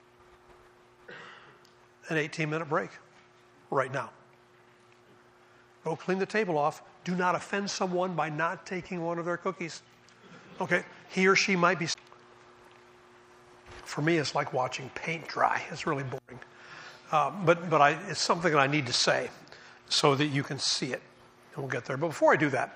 an eighteen-minute break right now. Go clean the table off. Do not offend someone by not taking one of their cookies. Okay, he or she might be... For me, it's like watching paint dry. It's really boring. Uh, but but I, it's something that I need to say so that you can see it. And we'll get there. But before I do that,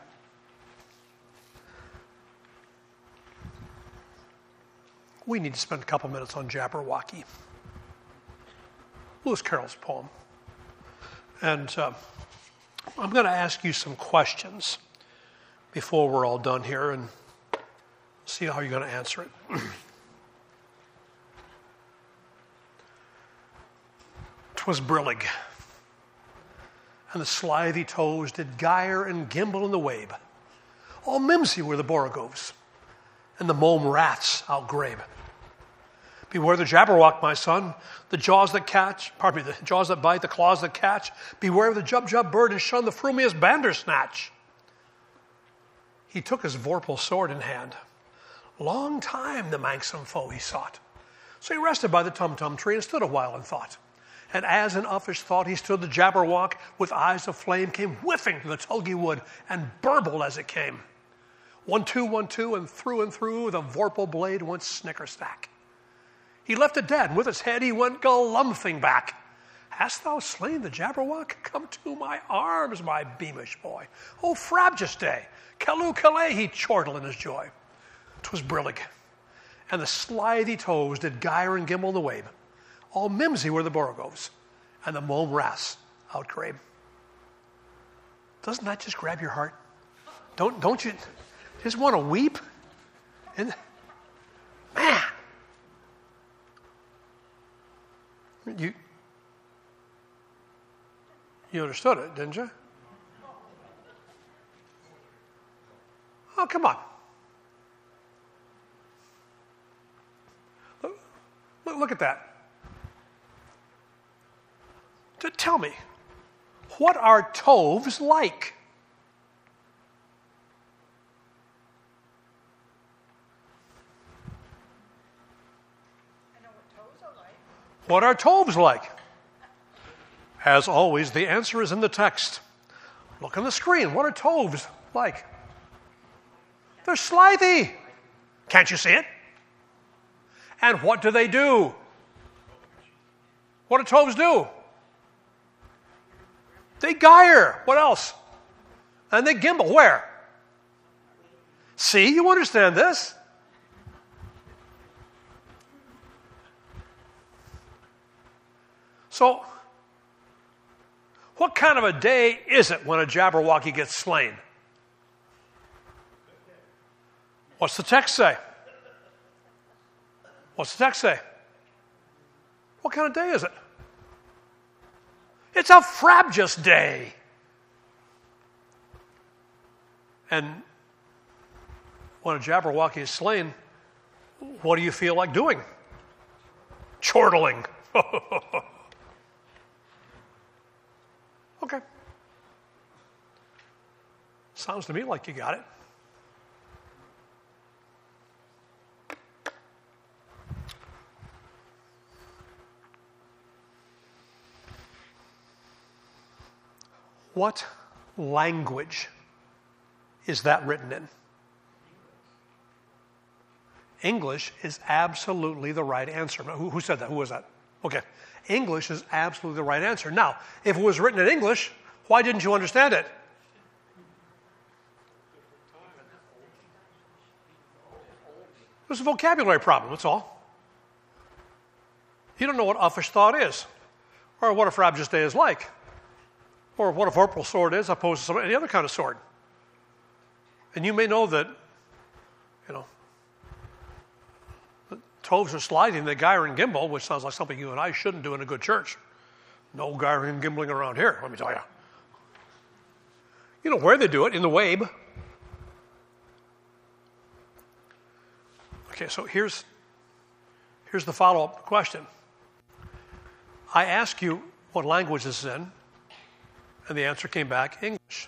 we need to spend a couple minutes on Jabberwocky. Lewis Carroll's poem. And uh, I'm going to ask you some questions before we're all done here and see how you're going to answer it. 'Twas brillig, and the slithy toes did gyre and gimble in the wabe. All mimsy were the borogoves, and the mome raths outgrabe. Beware the Jabberwock, my son, the jaws that catch, pardon me, the jaws that bite, the claws that catch. Beware of the Jub-Jub bird, and shun the frumious Bandersnatch. He took his vorpal sword in hand. Long time the manxome foe he sought. So he rested by the tum-tum tree and stood a while in thought. And as in uffish thought he stood, the Jabberwock, with eyes of flame, came whiffing to the tulgey wood, and burbled as it came. One, two, one, two, and through and through the vorpal blade went snickerstack. He left it dead, and with his head he went galumphing back. Hast thou slain the Jabberwock? Come to my arms, my beamish boy. Oh, frabjous day! Callooh, Calais, he chortled in his joy. 'Twas brillig, and the slithy toes did gyre and gimble in the wabe. All mimsy were the borogoves, and the mome raths outgrabe. Doesn't that just grab your heart? Don't, don't you just want to weep? And, man, you, you understood it, didn't you? Oh, come on. Look, look, look at that. To tell me, what are tovs like? I know what tovs are like. What are tovs like? As always, the answer is in the text. Look on the screen. What are tovs like? They're slithy. Can't you see it? And what do they do? What do tovs do? They gyre. What else? And they gimble. Where? See, you understand this? So, what kind of a day is it when a Jabberwocky gets slain? What's the text say? What's the text say? What kind of day is it? It's a frabjous day. And when a Jabberwocky is slain, what do you feel like doing? Chortling. Okay. Sounds to me like you got it. What language is that written in? English is absolutely the right answer. Who, who said that? Who was that? Okay. English is absolutely the right answer. Now, if it was written in English, why didn't you understand it? It was a vocabulary problem, that's all. You don't know what uffish thought is, or what a frabjous day is like, or what a vorpal sword is opposed to some, any other kind of sword. And you may know that, you know, the tovs are sliding, they gyre and gimble, which sounds like something you and I shouldn't do in a good church. No gyring and gimbling around here, let me tell you. You know where they do it, in the Wabe. Okay, so here's, here's the follow-up question. I asked you what language this is in, and the answer came back English.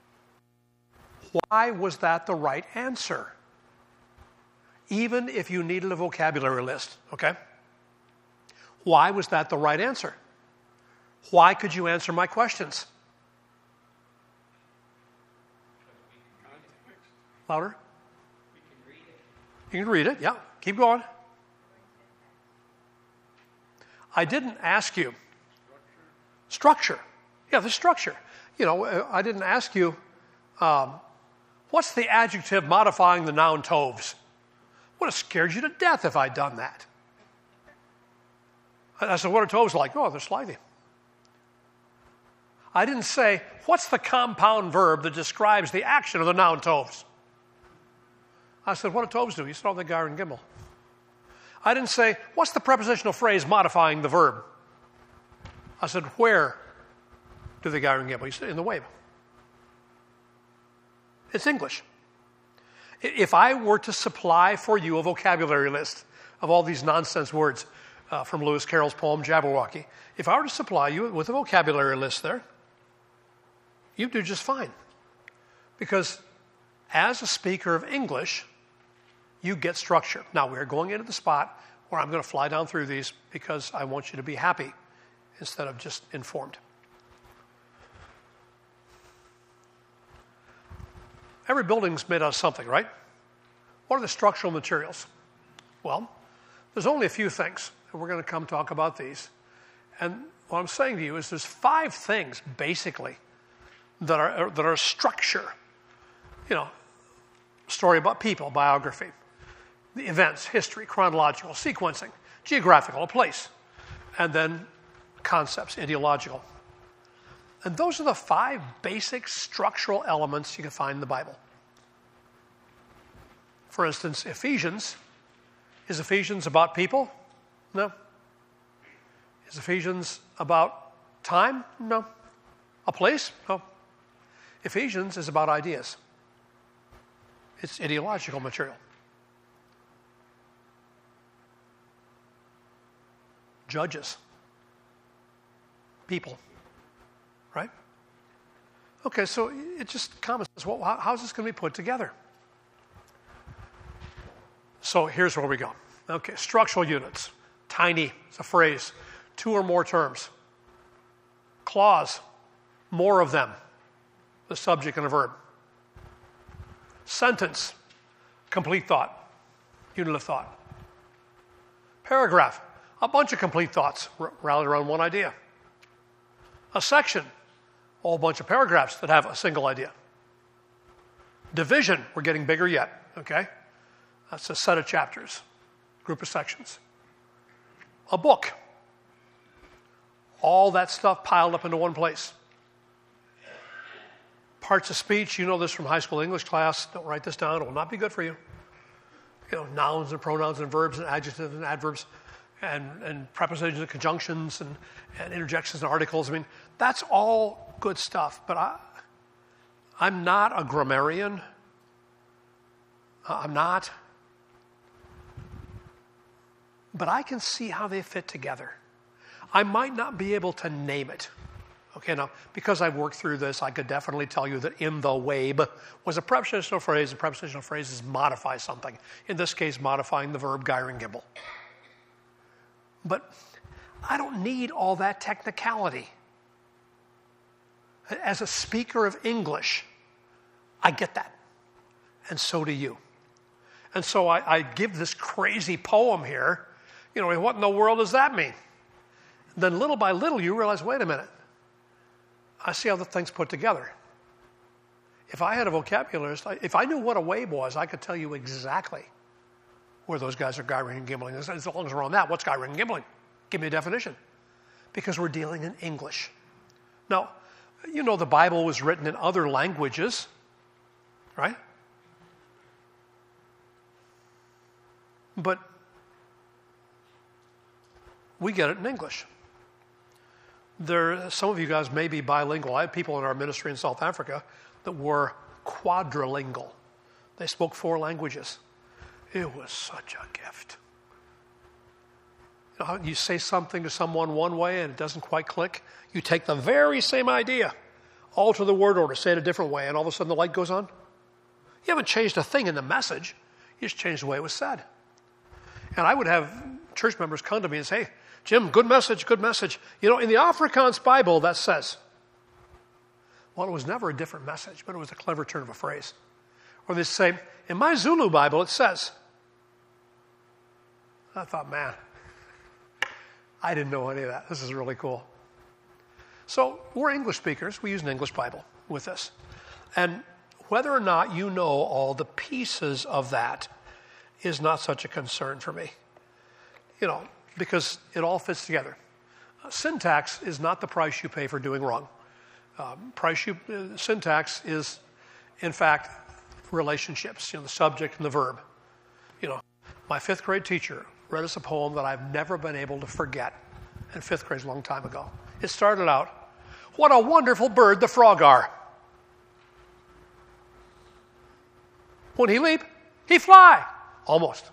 Why was that the right answer? Even if you needed a vocabulary list, okay? Why was that the right answer? Why could you answer my questions? Louder? You can read it, yeah. Keep going. I didn't ask you. Structure. Yeah, the structure. You know, I didn't ask you, um, what's the adjective modifying the noun tovs? Would have scared you to death if I'd done that. I said, what are tovs like? Oh, they're slithy. I didn't say, what's the compound verb that describes the action of the noun tovs? I said, what do tovs do? You said, oh, they gyre and gimble. I didn't say, what's the prepositional phrase modifying the verb? I said, where do they gyre and gimble? You said, in the Wabe. It's English. If I were to supply for you a vocabulary list of all these nonsense words uh, from Lewis Carroll's poem, Jabberwocky, if I were to supply you with a vocabulary list there, you'd do just fine. Because as a speaker of English, you get structure. Now, we're going into the spot where I'm going to fly down through these because I want you to be happy instead of just informed. Every building's made out of something, right? What are the structural materials? Well, there's only a few things, and we're going to come talk about these. And what I'm saying to you is there's five things, basically, that are that are structure. You know, story about people, biography, the events, history, chronological, sequencing, geographical, a place, and then concepts, ideological. And those are the five basic structural elements you can find in the Bible. For instance, Ephesians. Is Ephesians about people? No. Is Ephesians about time? No. A place? No. Ephesians is about ideas. It's ideological material. Judges. People. Right? Okay, so it just comments, well, how's this going to be put together? So here's where we go. Okay, structural units. Tiny is a phrase. Two or more terms. Clause. More of them. The subject and a verb. Sentence. Complete thought. Unit of thought. Paragraph. A bunch of complete thoughts r- rallied around one idea. A section. A whole bunch of paragraphs that have a single idea. Division. We're getting bigger yet. Okay? That's a set of chapters, group of sections. A book. All that stuff piled up into one place. Parts of speech, you know this from high school English class. Don't write this down. It will not be good for you. You know, nouns and pronouns and verbs and adjectives and adverbs and, and prepositions and conjunctions and, and interjections and articles. I mean, that's all good stuff. But I, I'm not a grammarian. I'm not. But I can see how they fit together. I might not be able to name it. Okay, now, because I've worked through this, I could definitely tell you that in the Wabe was a prepositional phrase. A prepositional phrase is modify something. In this case, modifying the verb gyring gimble. But I don't need all that technicality. As a speaker of English, I get that. And so do you. And so I, I give this crazy poem here. You know, what in the world does that mean? Then little by little you realize, wait a minute. I see how the thing's put together. If I had a vocabulary list, if I knew what a Wabe was, I could tell you exactly where those guys are gyring and gimbling. As long as we're on that, what's gyring and gimbling? Give me a definition. Because we're dealing in English. Now, you know the Bible was written in other languages, right? But we get it in English. There, some of you guys may be bilingual. I have people in our ministry in South Africa that were quadrilingual. They spoke four languages. It was such a gift. You know, you say something to someone one way and it doesn't quite click. You take the very same idea, alter the word order, say it a different way, and all of a sudden the light goes on. You haven't changed a thing in the message. You just changed the way it was said. And I would have church members come to me and say, Jim, good message, good message. You know, in the Afrikaans Bible, that says. Well, it was never a different message, but it was a clever turn of a phrase. Or they say, in my Zulu Bible, it says. I thought, man, I didn't know any of that. This is really cool. So we're English speakers. We use an English Bible with this. And whether or not you know all the pieces of that is not such a concern for me. You know, because it all fits together. Uh, syntax is not the price you pay for doing wrong. Um, price you, uh, syntax is, in fact, relationships, you know, the subject and the verb. You know, my fifth grade teacher read us a poem that I've never been able to forget. In fifth grade, a long time ago. It started out, what a wonderful bird the frog are. When he leap, he fly. Almost.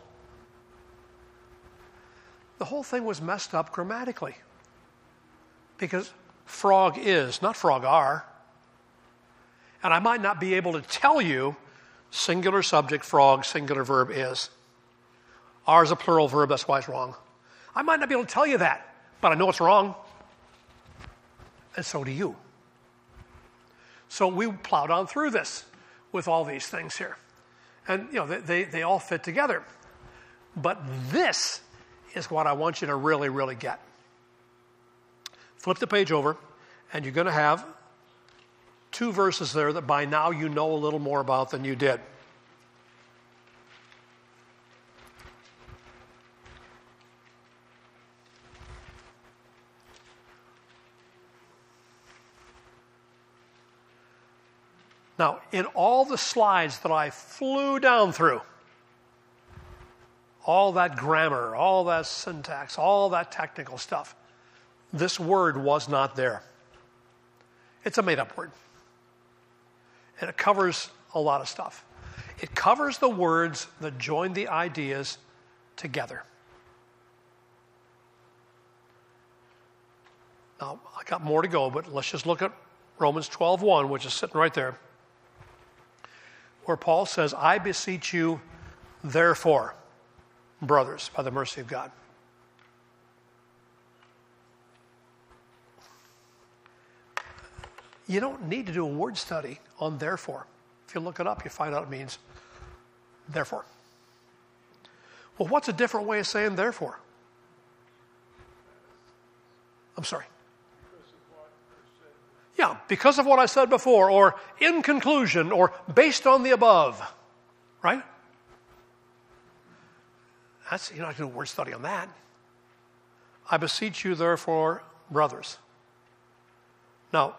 The whole thing was messed up grammatically. Because frog is, not frog are. And I might not be able to tell you singular subject, frog, singular verb is. Are is a plural verb, that's why it's wrong. I might not be able to tell you that, but I know it's wrong. And so do you. So we plowed on through this with all these things here. And, you know, they, they, they all fit together. But this is what I want you to really, really get. Flip the page over, and you're going to have two verses there that by now you know a little more about than you did. Now, in all the slides that I flew down through, all that grammar, all that syntax, all that technical stuff, this word was not there. It's a made-up word. And it covers a lot of stuff. It covers the words that join the ideas together. Now, I got more to go, but let's just look at Romans twelve one, which is sitting right there, where Paul says, I beseech you, therefore, brothers, by the mercy of God. You don't need to do a word study on therefore. If you look it up, you find out it means therefore. Well, what's a different way of saying therefore? I'm sorry. Yeah, because of what I said before, or in conclusion, or based on the above. Right? That's, you're not going to do a word study on that. I beseech you, therefore, brothers. Now,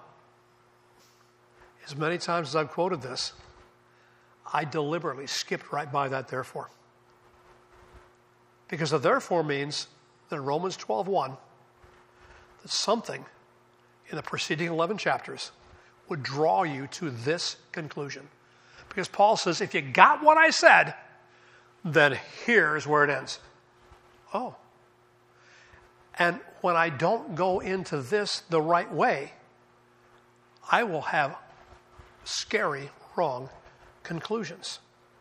as many times as I've quoted this, I deliberately skipped right by that therefore. Because the therefore means that in Romans twelve one, that something in the preceding eleven chapters would draw you to this conclusion. Because Paul says, if you got what I said, then here's where it ends. Oh. And when I don't go into this the right way, I will have scary, wrong conclusions.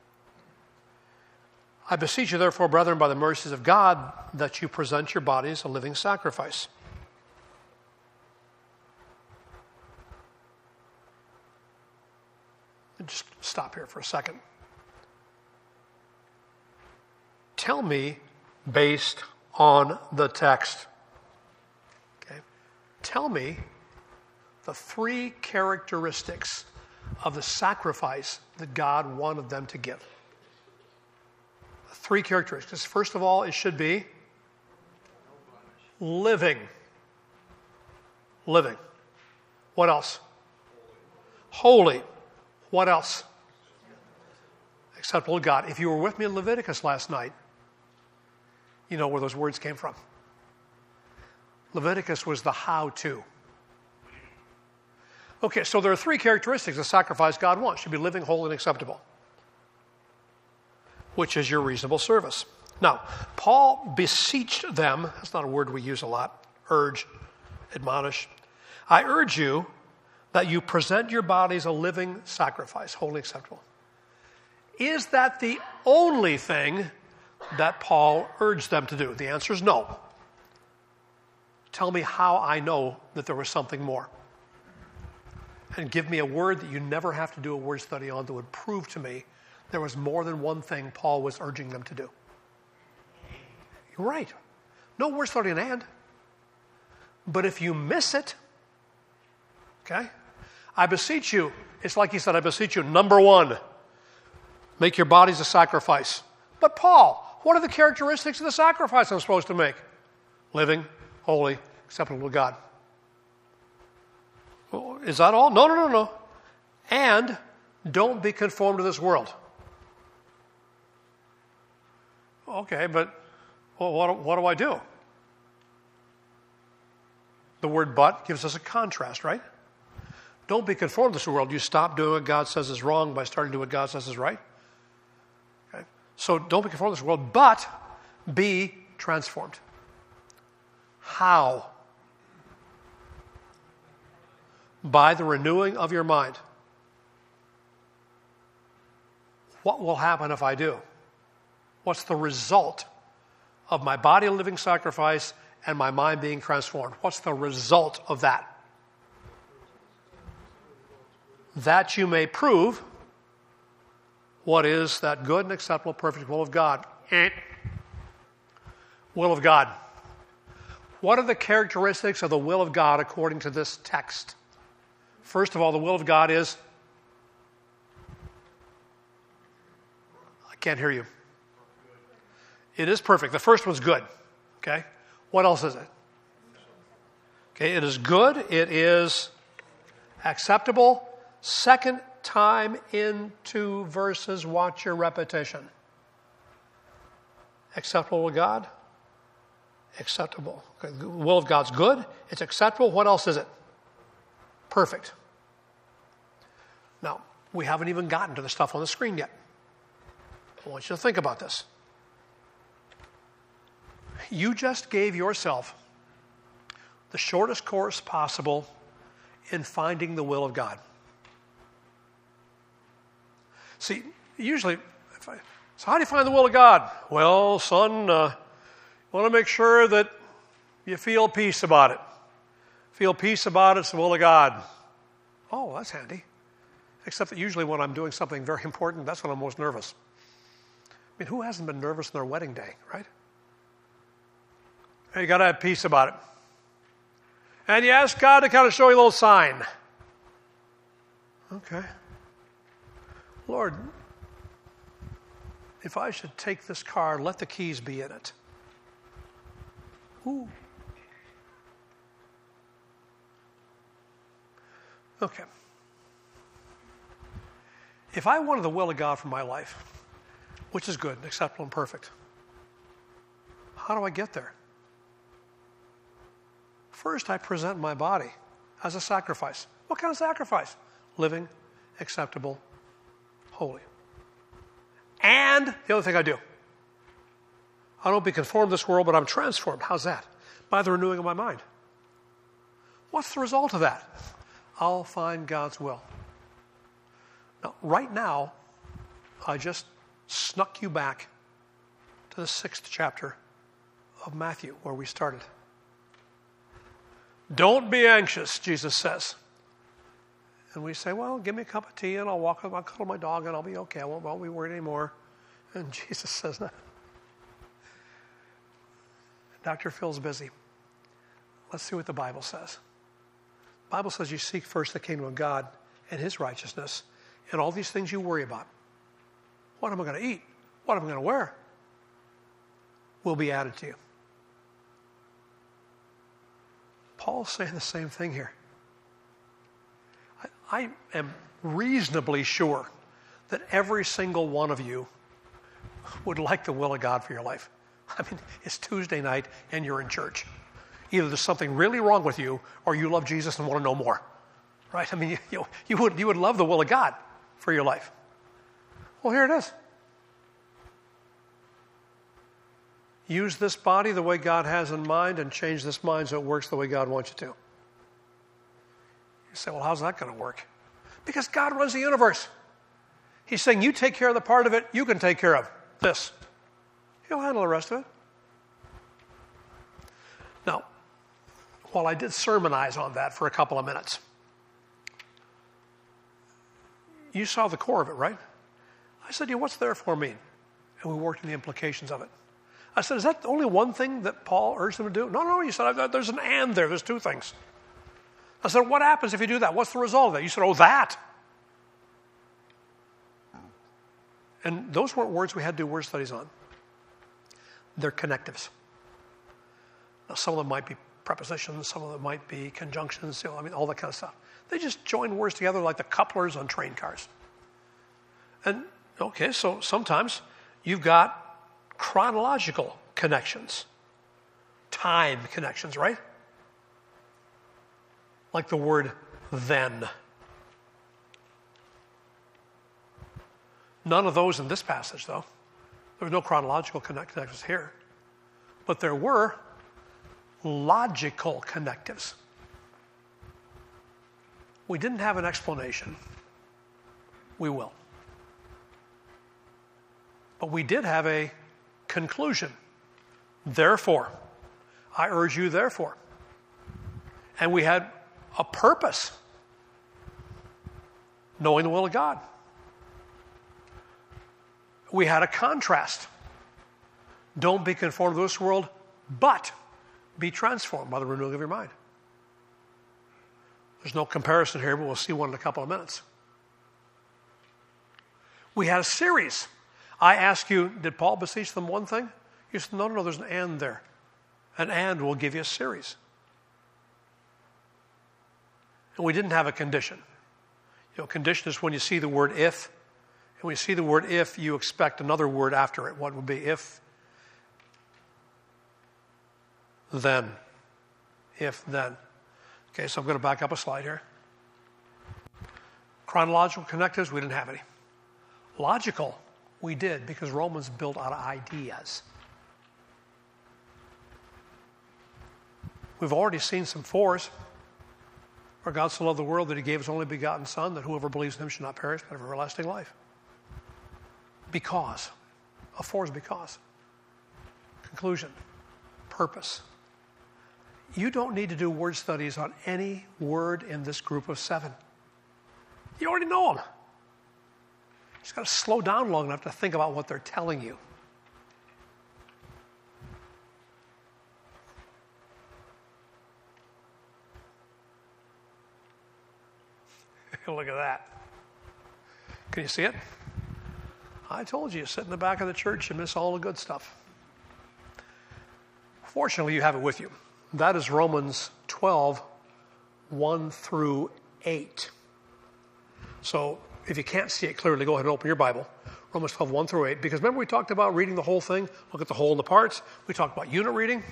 I beseech you, therefore, brethren, by the mercies of God, that you present your bodies a living sacrifice. Just stop here for a second. Tell me, based on the text, okay, tell me the three characteristics of the sacrifice that God wanted them to give. Three characteristics. First of all, it should be living. Living. What else? Holy. What else? Acceptable to God. If you were with me in Leviticus last night, you know where those words came from. Leviticus was the how-to. Okay, so there are three characteristics of sacrifice God wants. It should be living, holy, and acceptable, which is your reasonable service. Now, Paul beseeched them, that's not a word we use a lot, urge, admonish. I urge you that you present your bodies a living sacrifice, holy, acceptable. Is that the only thing that Paul urged them to do? The answer is no. Tell me how I know that there was something more. And give me a word that you never have to do a word study on that would prove to me there was more than one thing Paul was urging them to do. You're right. No word study in hand. But if you miss it, okay, I beseech you, it's like he said, I beseech you, number one, make your bodies a sacrifice. But Paul, what are the characteristics of the sacrifice I'm supposed to make? Living, holy, acceptable to God. Well, is that all? No, no, no, no. And don't be conformed to this world. Okay, but well, what, what do I do? The word but gives us a contrast, right? Don't be conformed to this world. You stop doing what God says is wrong by starting to do what God says is right. Okay? So don't be conformed to this world, but be transformed. How? By the renewing of your mind. What will happen if I do? What's the result of my body a living sacrifice and my mind being transformed? What's the result of that? That you may prove what is that good and acceptable, perfect will of God. Will of God. What are the characteristics of the will of God according to this text? First of all, the will of God is, I can't hear you. It is perfect. The first one's good. Okay? What else is it? Okay, it is good. It is acceptable. Second time into verses, watch your repetition. Acceptable to God? Acceptable. The will of God's good. It's acceptable. What else is it? Perfect. Now, we haven't even gotten to the stuff on the screen yet. I want you to think about this. You just gave yourself the shortest course possible in finding the will of God. See, usually, if I, so how do you find the will of God? Well, son, uh, you want to make sure that you feel peace about it. Feel peace about it, it's the will of God. Oh, that's handy. Except that usually when I'm doing something very important, that's when I'm most nervous. I mean, who hasn't been nervous on their wedding day, right? And you got to have peace about it. And you ask God to kind of show you a little sign. Okay. Lord, if I should take this car, let the keys be in it. Ooh. Okay. If I wanted the will of God for my life, which is good, acceptable, and perfect, how do I get there? First, I present my body as a sacrifice. What kind of sacrifice? Living, acceptable, holy. And the other thing I do, I don't be conformed to this world, but I'm transformed. How's that? By the renewing of my mind. What's the result of that? I'll find God's will. Now, right now, I just snuck you back to the sixth chapter of Matthew, where we started. Don't be anxious, Jesus says. And we say, well, give me a cup of tea and I'll walk, I'll cuddle my dog and I'll be okay. I won't, won't be worried anymore. And Jesus says, no. Doctor Phil's busy. Let's see what the Bible says. The Bible says you seek first the kingdom of God and his righteousness, and all these things you worry about. What am I going to eat? What am I going to wear? Will be added to you. Paul's saying the same thing here. I, I am reasonably sure that every single one of you would like the will of God for your life. I mean, it's Tuesday night and you're in church. Either there's something really wrong with you or you love Jesus and want to know more. Right? I mean, you, you, you, would, you would love the will of God for your life. Well, here it is. Use this body the way God has in mind and change this mind so it works the way God wants you to. You say, well, how's that going to work? Because God runs the universe. He's saying, you take care of the part of it you can take care of. This. He'll handle the rest of it. Now, while I did sermonize on that for a couple of minutes, you saw the core of it, right? I said, yeah, what's therefore mean? And we worked on the implications of it. I said, is that the only one thing that Paul urged them to do? No, no, you said, there's an and there. There's two things. I said, what happens if you do that? What's the result of that? You said, oh, that. And those weren't words we had to do word studies on. They're connectives. Now, some of them might be prepositions. Some of them might be conjunctions. You know, I mean, all that kind of stuff. They just join words together like the couplers on train cars. And, okay, so sometimes you've got chronological connections, time connections, right? Like the word then. None of those in this passage, though. There were no chronological connections here. But there were logical connectives. We didn't have an explanation. We will. But we did have a conclusion. Therefore, I urge you, therefore. And we had a purpose. Knowing the will of God. We had a contrast. Don't be conformed to this world, but be transformed by the renewing of your mind. There's no comparison here, but we'll see one in a couple of minutes. We had a series. I ask you, did Paul beseech them one thing? You said, no, no, no, there's an and there. An and will give you a series. And we didn't have a condition. You know, condition is when you see the word if. And when you see the word if, you expect another word after it. What would be if? Then. If, then. Okay, so I'm going to back up a slide here. Chronological connectives, we didn't have any. Logical, we did, because Romans built out of ideas. We've already seen some fours. For God so loved the world that he gave his only begotten Son, that whoever believes in him should not perish, but have everlasting life. Because. A four is because. Conclusion. Purpose. You don't need to do word studies on any word in this group of seven. You already know them. You just got to slow down long enough to think about what they're telling you. Look at that. Can you see it? I told you, you sit in the back of the church, you miss all the good stuff. Fortunately, you have it with you. That is Romans twelve, one through eight. So if you can't see it clearly, go ahead and open your Bible. Romans twelve, one through eight. Because remember we talked about reading the whole thing? Look at the whole and the parts. We talked about unit reading.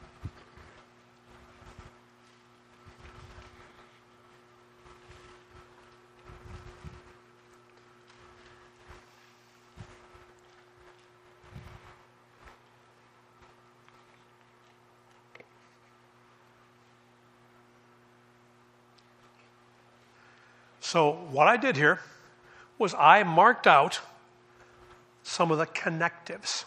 So what I did here was I marked out some of the connectives.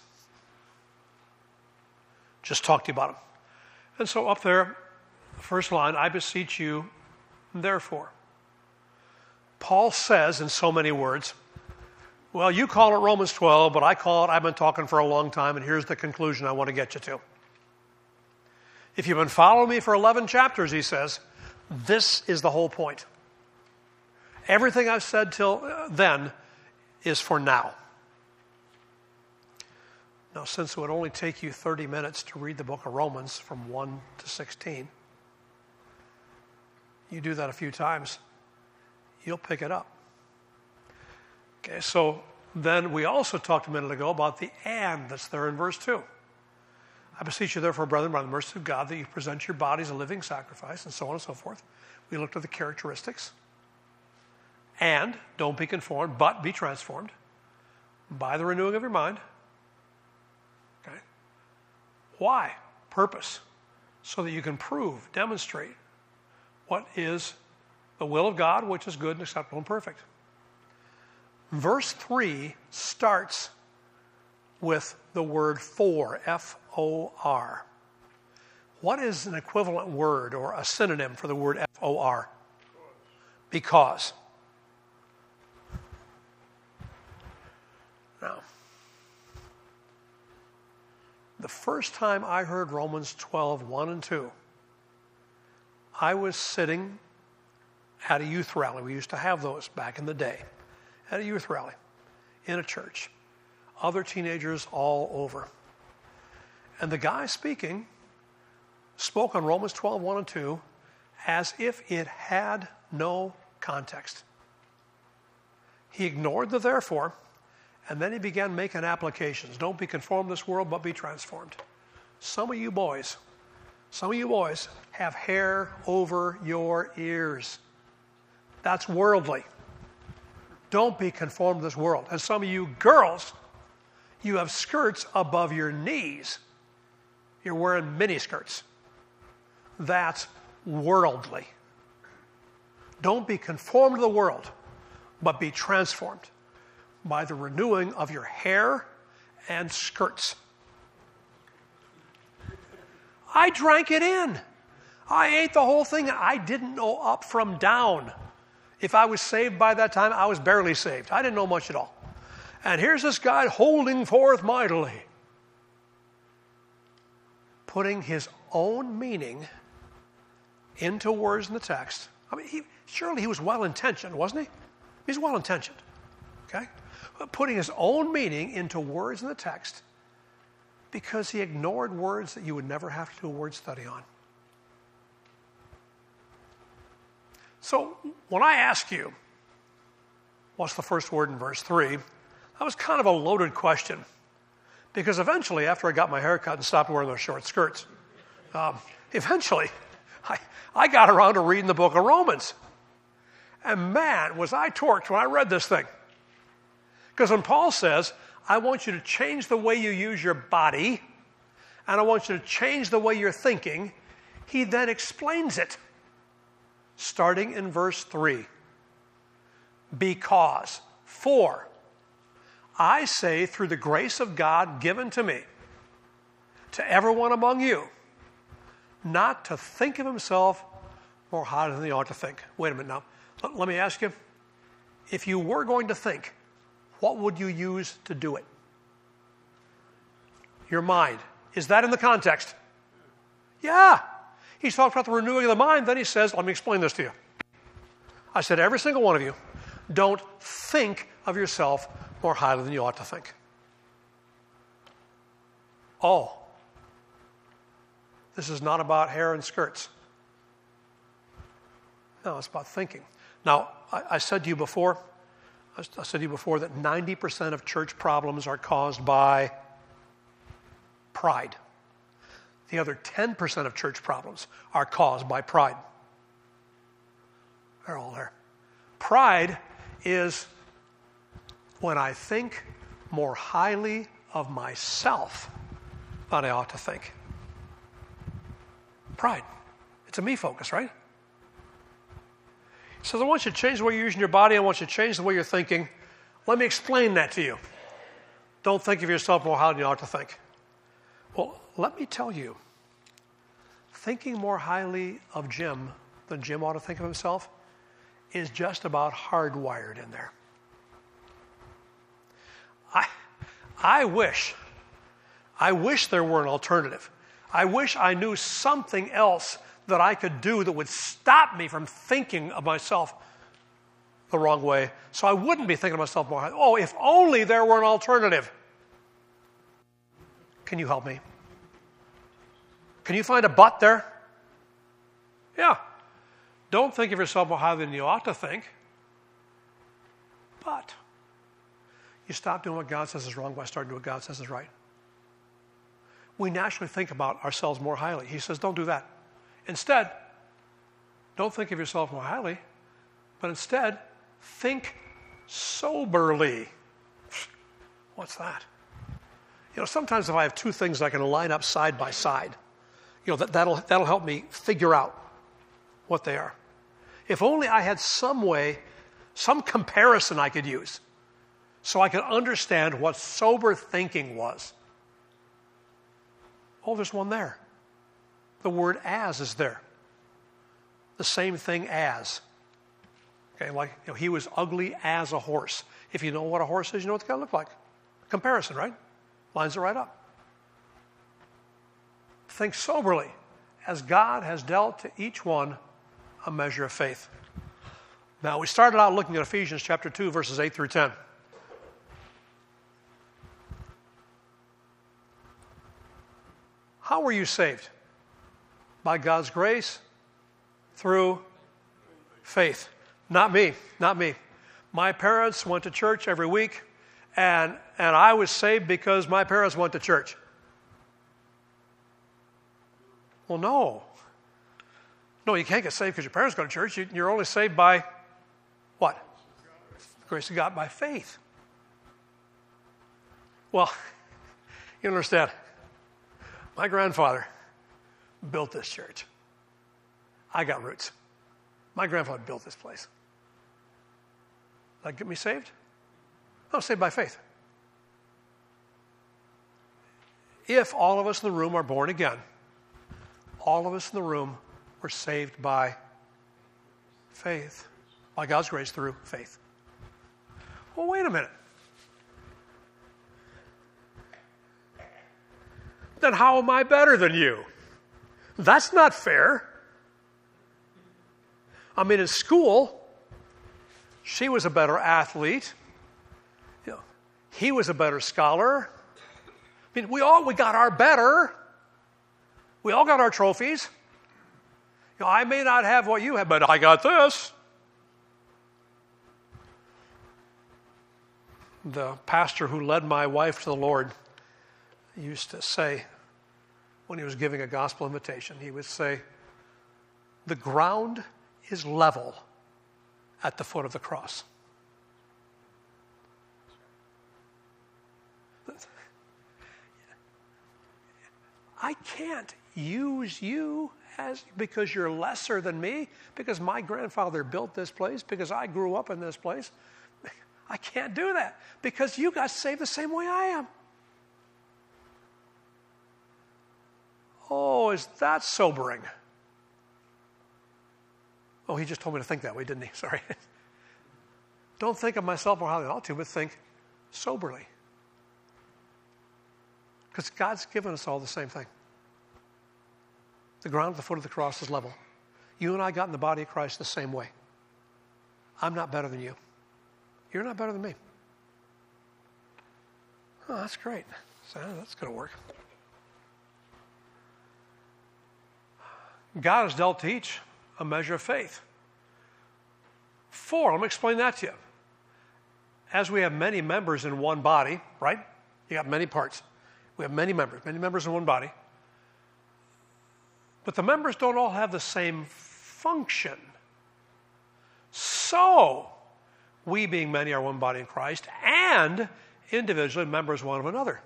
Just talked to you about them. And so up there, first line, I beseech you, therefore. Paul says in so many words, well, you call it Romans twelve, but I call it, I've been talking for a long time, and here's the conclusion I want to get you to. If you've been following me for eleven chapters, he says, this is the whole point. Everything I've said till then is for now. Now, since it would only take you thirty minutes to read the book of Romans from one to sixteen, you do that a few times, you'll pick it up. Okay, so then we also talked a minute ago about the and that's there in verse two. I beseech you, therefore, brethren, by the mercy of God, that you present your bodies a living sacrifice, and so on and so forth. We looked at the characteristics. And don't be conformed, but be transformed by the renewing of your mind. Okay. Why? Purpose. So that you can prove, demonstrate what is the will of God, which is good and acceptable and perfect. Verse three starts with the word for, F O R. What is an equivalent word or a synonym for the word F O R? Because. Now, the first time I heard Romans twelve, one and two, I was sitting at a youth rally. We used to have those back in the day. At a youth rally in a church. Other teenagers all over. And the guy speaking spoke on Romans twelve, one and two as if it had no context. He ignored the therefore. And then he began making applications. Don't be conformed to this world, but be transformed. Some of you boys, some of you boys have hair over your ears. That's worldly. Don't be conformed to this world. And some of you girls, you have skirts above your knees. You're wearing mini skirts. That's worldly. Don't be conformed to the world, but be transformed by the renewing of your hair and skirts. I drank it in. I ate the whole thing. I didn't know up from down. If I was saved by that time, I was barely saved. I didn't know much at all. And here's this guy holding forth mightily, putting his own meaning into words in the text. I mean, he, surely he was well-intentioned, wasn't he? He's well-intentioned, okay? But putting his own meaning into words in the text because he ignored words that you would never have to do a word study on. So when I ask you, What's the first word in verse three? That was kind of a loaded question. Because eventually, after I got my hair cut and stopped wearing those short skirts, um, eventually, I, I got around to reading the book of Romans. And man, was I torqued when I read this thing. Because when Paul says, I want you to change the way you use your body, and I want you to change the way you're thinking, he then explains it, starting in verse three. Because, for, I say through the grace of God given to me, to everyone among you, not to think of himself more highly than he ought to think. Wait a minute now. Let, let me ask you, if you were going to think, what would you use to do it? Your mind. Is that in the context? Yeah. He's talking about the renewing of the mind. Then he says, let me explain this to you. I said, every single one of you, don't think of yourself more highly than you ought to think. Oh. This is not about hair and skirts. No, it's about thinking. Now, I, I said to you before, I said to you before that ninety percent of church problems are caused by pride. The other ten percent of church problems are caused by pride. They're all there. Pride is when I think more highly of myself than I ought to think. Pride. It's a me focus, right? So I want you to change the way you're using your body. I want you to change the way you're thinking. Let me explain that to you. Don't think of yourself more highly than you ought to think. Well, let me tell you, thinking more highly of Jim than Jim ought to think of himself is just about hardwired in there. I, I wish, I wish there were an alternative. I wish I knew something else that I could do that would stop me from thinking of myself the wrong way, so I wouldn't be thinking of myself more highly. Oh, if only there were an alternative. Can you help me? Can you find a but there? Yeah. Don't think of yourself more highly than you ought to think. But you stop doing what God says is wrong by starting doing what God says is right. We naturally think about ourselves more highly. He says, don't do that. Instead, don't think of yourself more highly, but instead, think soberly. What's that? You know, sometimes if I have two things I can line up side by side, you know, that, that'll, that'll help me figure out what they are. If only I had some way, some comparison I could use so I could understand what sober thinking was. Oh, there's one there. The word as is there. The same thing as. Okay, like, you know, he was ugly as a horse. If you know what a horse is, you know what the guy looked like. Comparison, right? Lines it right up. Think soberly, as God has dealt to each one a measure of faith. Now, we started out looking at Ephesians chapter two, verses eight through ten. How were you saved? By God's grace through faith. Not me, not me. My parents went to church every week, and, and I was saved because my parents went to church. Well, no. No, you can't get saved because your parents go to church. You, you're only saved by what? The grace of God, by faith. Well, you understand. My grandfather built this church. I got roots. My grandfather built this place. Did that get me saved? I was saved by faith. If all of us in the room are born again, all of us in the room were saved by faith, by God's grace through faith. Well, wait a minute. Then how am I better than you? That's not fair. I mean, in school, she was a better athlete. You know, he was a better scholar. I mean, we all we got our better. We all got our trophies. You know, I may not have what you have, but I got this. The pastor who led my wife to the Lord used to say, when he was giving a gospel invitation, he would say, the ground is level at the foot of the cross. I can't use you as because you're lesser than me, because my grandfather built this place, because I grew up in this place. I can't do that because you got saved the same way I am. Oh, is that sobering? Oh, he just told me to think that way, didn't he? Sorry. Don't think of myself more highly than I ought to, but think soberly. Because God's given us all the same thing. The ground at the foot of the cross is level. You and I got in the body of Christ the same way. I'm not better than you. You're not better than me. Oh, that's great. So that's going to work. God has dealt to each a measure of faith. Four, let me explain that to you. As we have many members in one body, right? You got many parts. We have many members, many members in one body. But the members don't all have the same function. So, we being many are one body in Christ, and individually members one of another.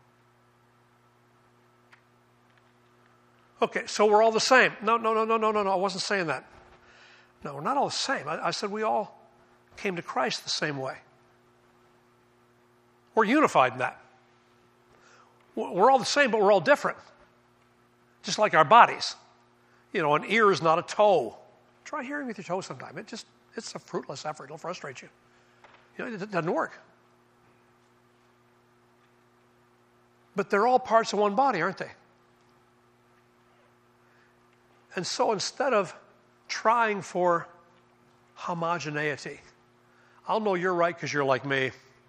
Okay, so we're all the same. No, no, no, no, no, no, no. I wasn't saying that. No, we're not all the same. I, I said we all came to Christ the same way. We're unified in that. We're all the same, but we're all different. Just like our bodies. You know, an ear is not a toe. Try hearing with your toe sometime. It just, it's a fruitless effort. It'll frustrate you. You know, it doesn't work. But they're all parts of one body, aren't they? And so instead of trying for homogeneity, I'll know you're right because you're like me.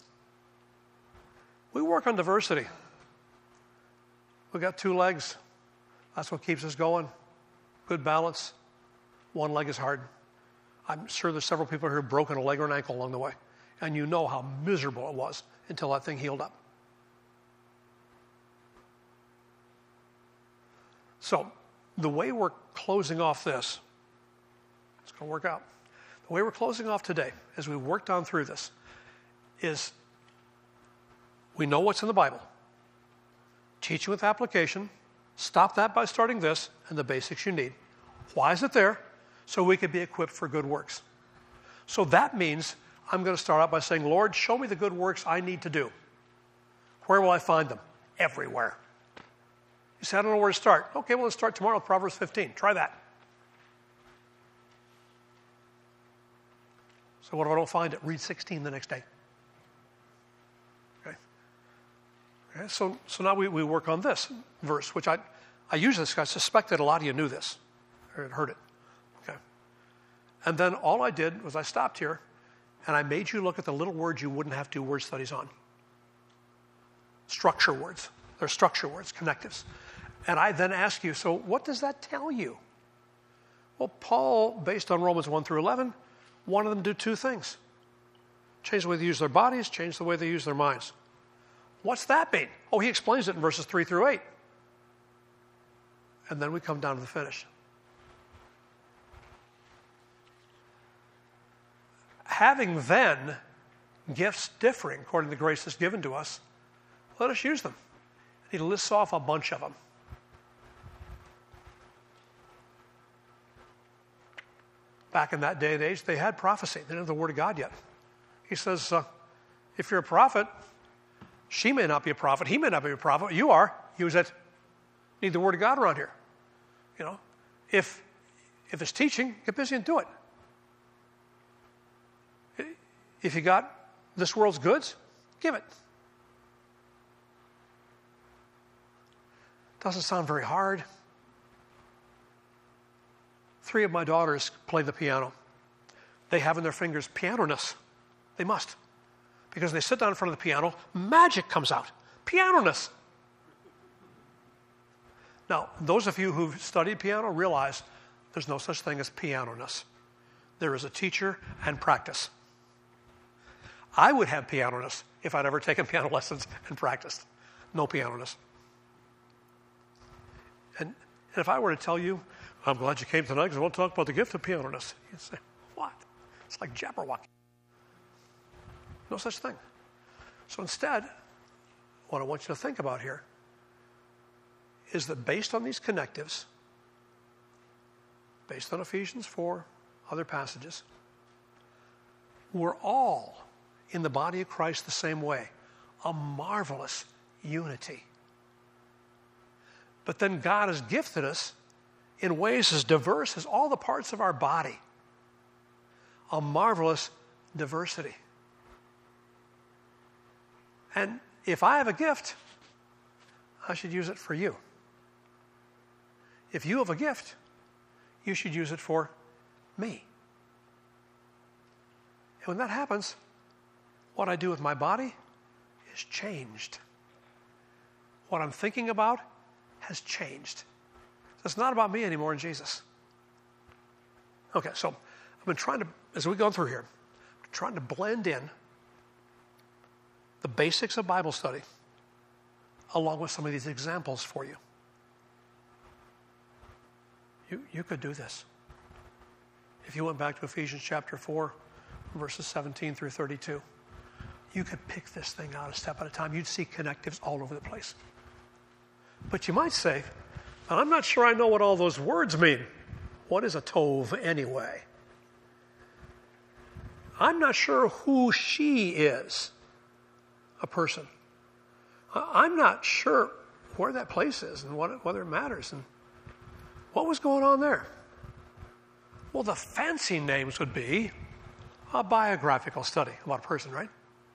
We work on diversity. We got two legs. That's what keeps us going. Good balance. One leg is hard. I'm sure there's several people here who've broken a leg or an ankle along the way. And you know how miserable it was until that thing healed up. So, the way we're closing off this, it's going to work out. The way we're closing off today, as we worked on through this, is we know what's in the Bible. Teaching with application. Stop that by starting this and the basics you need. Why is it there? So we can be equipped for good works. So that means I'm going to start out by saying, Lord, show me the good works I need to do. Where will I find them? Everywhere. You say, I don't know where to start. Okay, well, let's start tomorrow with Proverbs fifteen. Try that. So what if I don't find it? Read sixteen the next day. Okay. Okay, so, so now we, we work on this verse, which I, I use this, I suspect that a lot of you knew this, or had heard it. Okay. And then all I did was I stopped here, and I made you look at the little words you wouldn't have to do word studies on. Structure words. They're structure words, connectives. And I then ask you, so what does that tell you? Well, Paul, based on Romans one through eleven, wanted them to do two things. Change the way they use their bodies, change the way they use their minds. What's that mean? Oh, he explains it in verses three through eight. And then we come down to the finish. Having then gifts differing according to the grace that's given to us, let us use them. And he lists off a bunch of them. Back in that day and age, they had prophecy. They didn't have the Word of God yet. He says, uh, if you're a prophet, she may not be a prophet, he may not be a prophet, you are. Use it. Need the Word of God around here. You know, if if it's teaching, get busy and do it. If you got this world's goods, give it. Doesn't sound very hard. Three of my daughters play the piano. They have in their fingers piano-ness. They must. Because they sit down in front of the piano, magic comes out. Piano-ness. Now, those of you who've studied piano realize there's no such thing as piano-ness. There is a teacher and practice. I would have pianoness if I'd ever taken piano lessons and practiced. No pianoness. And, and if I were to tell you, I'm glad you came tonight because I want to talk about the gift of pianoness, you'd say, what? It's like Jabberwocky. No such thing. So instead, what I want you to think about here is that based on these connectives, based on Ephesians four, other passages, we're all in the body of Christ the same way. A marvelous unity. But then God has gifted us in ways as diverse as all the parts of our body. A marvelous diversity. And if I have a gift, I should use it for you. If you have a gift, you should use it for me. And when that happens, what I do with my body is changed. What I'm thinking about has changed. It's not about me anymore in Jesus. Okay, so I've been trying to, as we go through here, I'm trying to blend in the basics of Bible study along with some of these examples for you. You, you could do this. If you went back to Ephesians chapter four, verses seventeen through thirty-two, you could pick this thing out a step at a time. You'd see connectives all over the place. But you might say, I'm not sure I know what all those words mean. What is a tov anyway? I'm not sure who she is, a person. I'm not sure where that place is and what, whether it matters. And what was going on there? Well, the fancy names would be a biographical study about a person, right?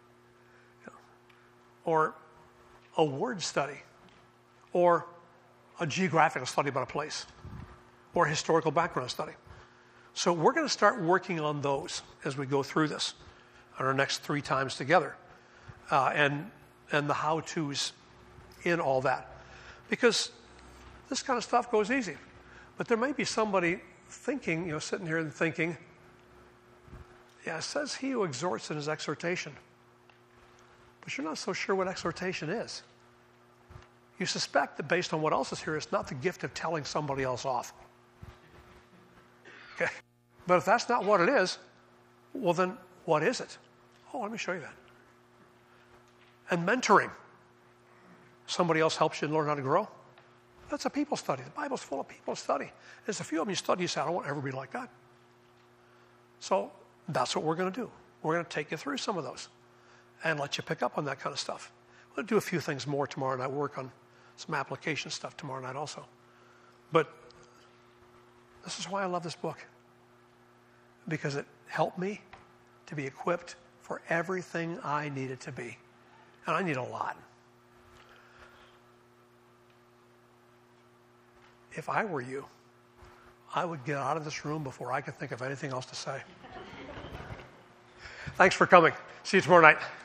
Or a word study. Or a geographical study about a place. Or a historical background study. So we're going to start working on those as we go through this on our next three times together. Uh, and and the how-tos in all that. Because this kind of stuff goes easy. But there may be somebody thinking, you know, sitting here and thinking, yeah, it says he who exhorts in his exhortation. But you're not so sure what exhortation is. You suspect that based on what else is here, it's not the gift of telling somebody else off. Okay? But if that's not what it is, well then, what is it? Oh, let me show you that. And mentoring. Somebody else helps you learn how to grow. That's a people study. The Bible's full of people study. There's a few of them you study, you say, I don't want everybody like that. So that's what we're going to do. We're going to take you through some of those and let you pick up on that kind of stuff. We'll do a few things more tomorrow night, work on some application stuff tomorrow night also. But this is why I love this book. Because it helped me to be equipped for everything I needed to be. And I need a lot. If I were you, I would get out of this room before I could think of anything else to say. Thanks for coming. See you tomorrow night.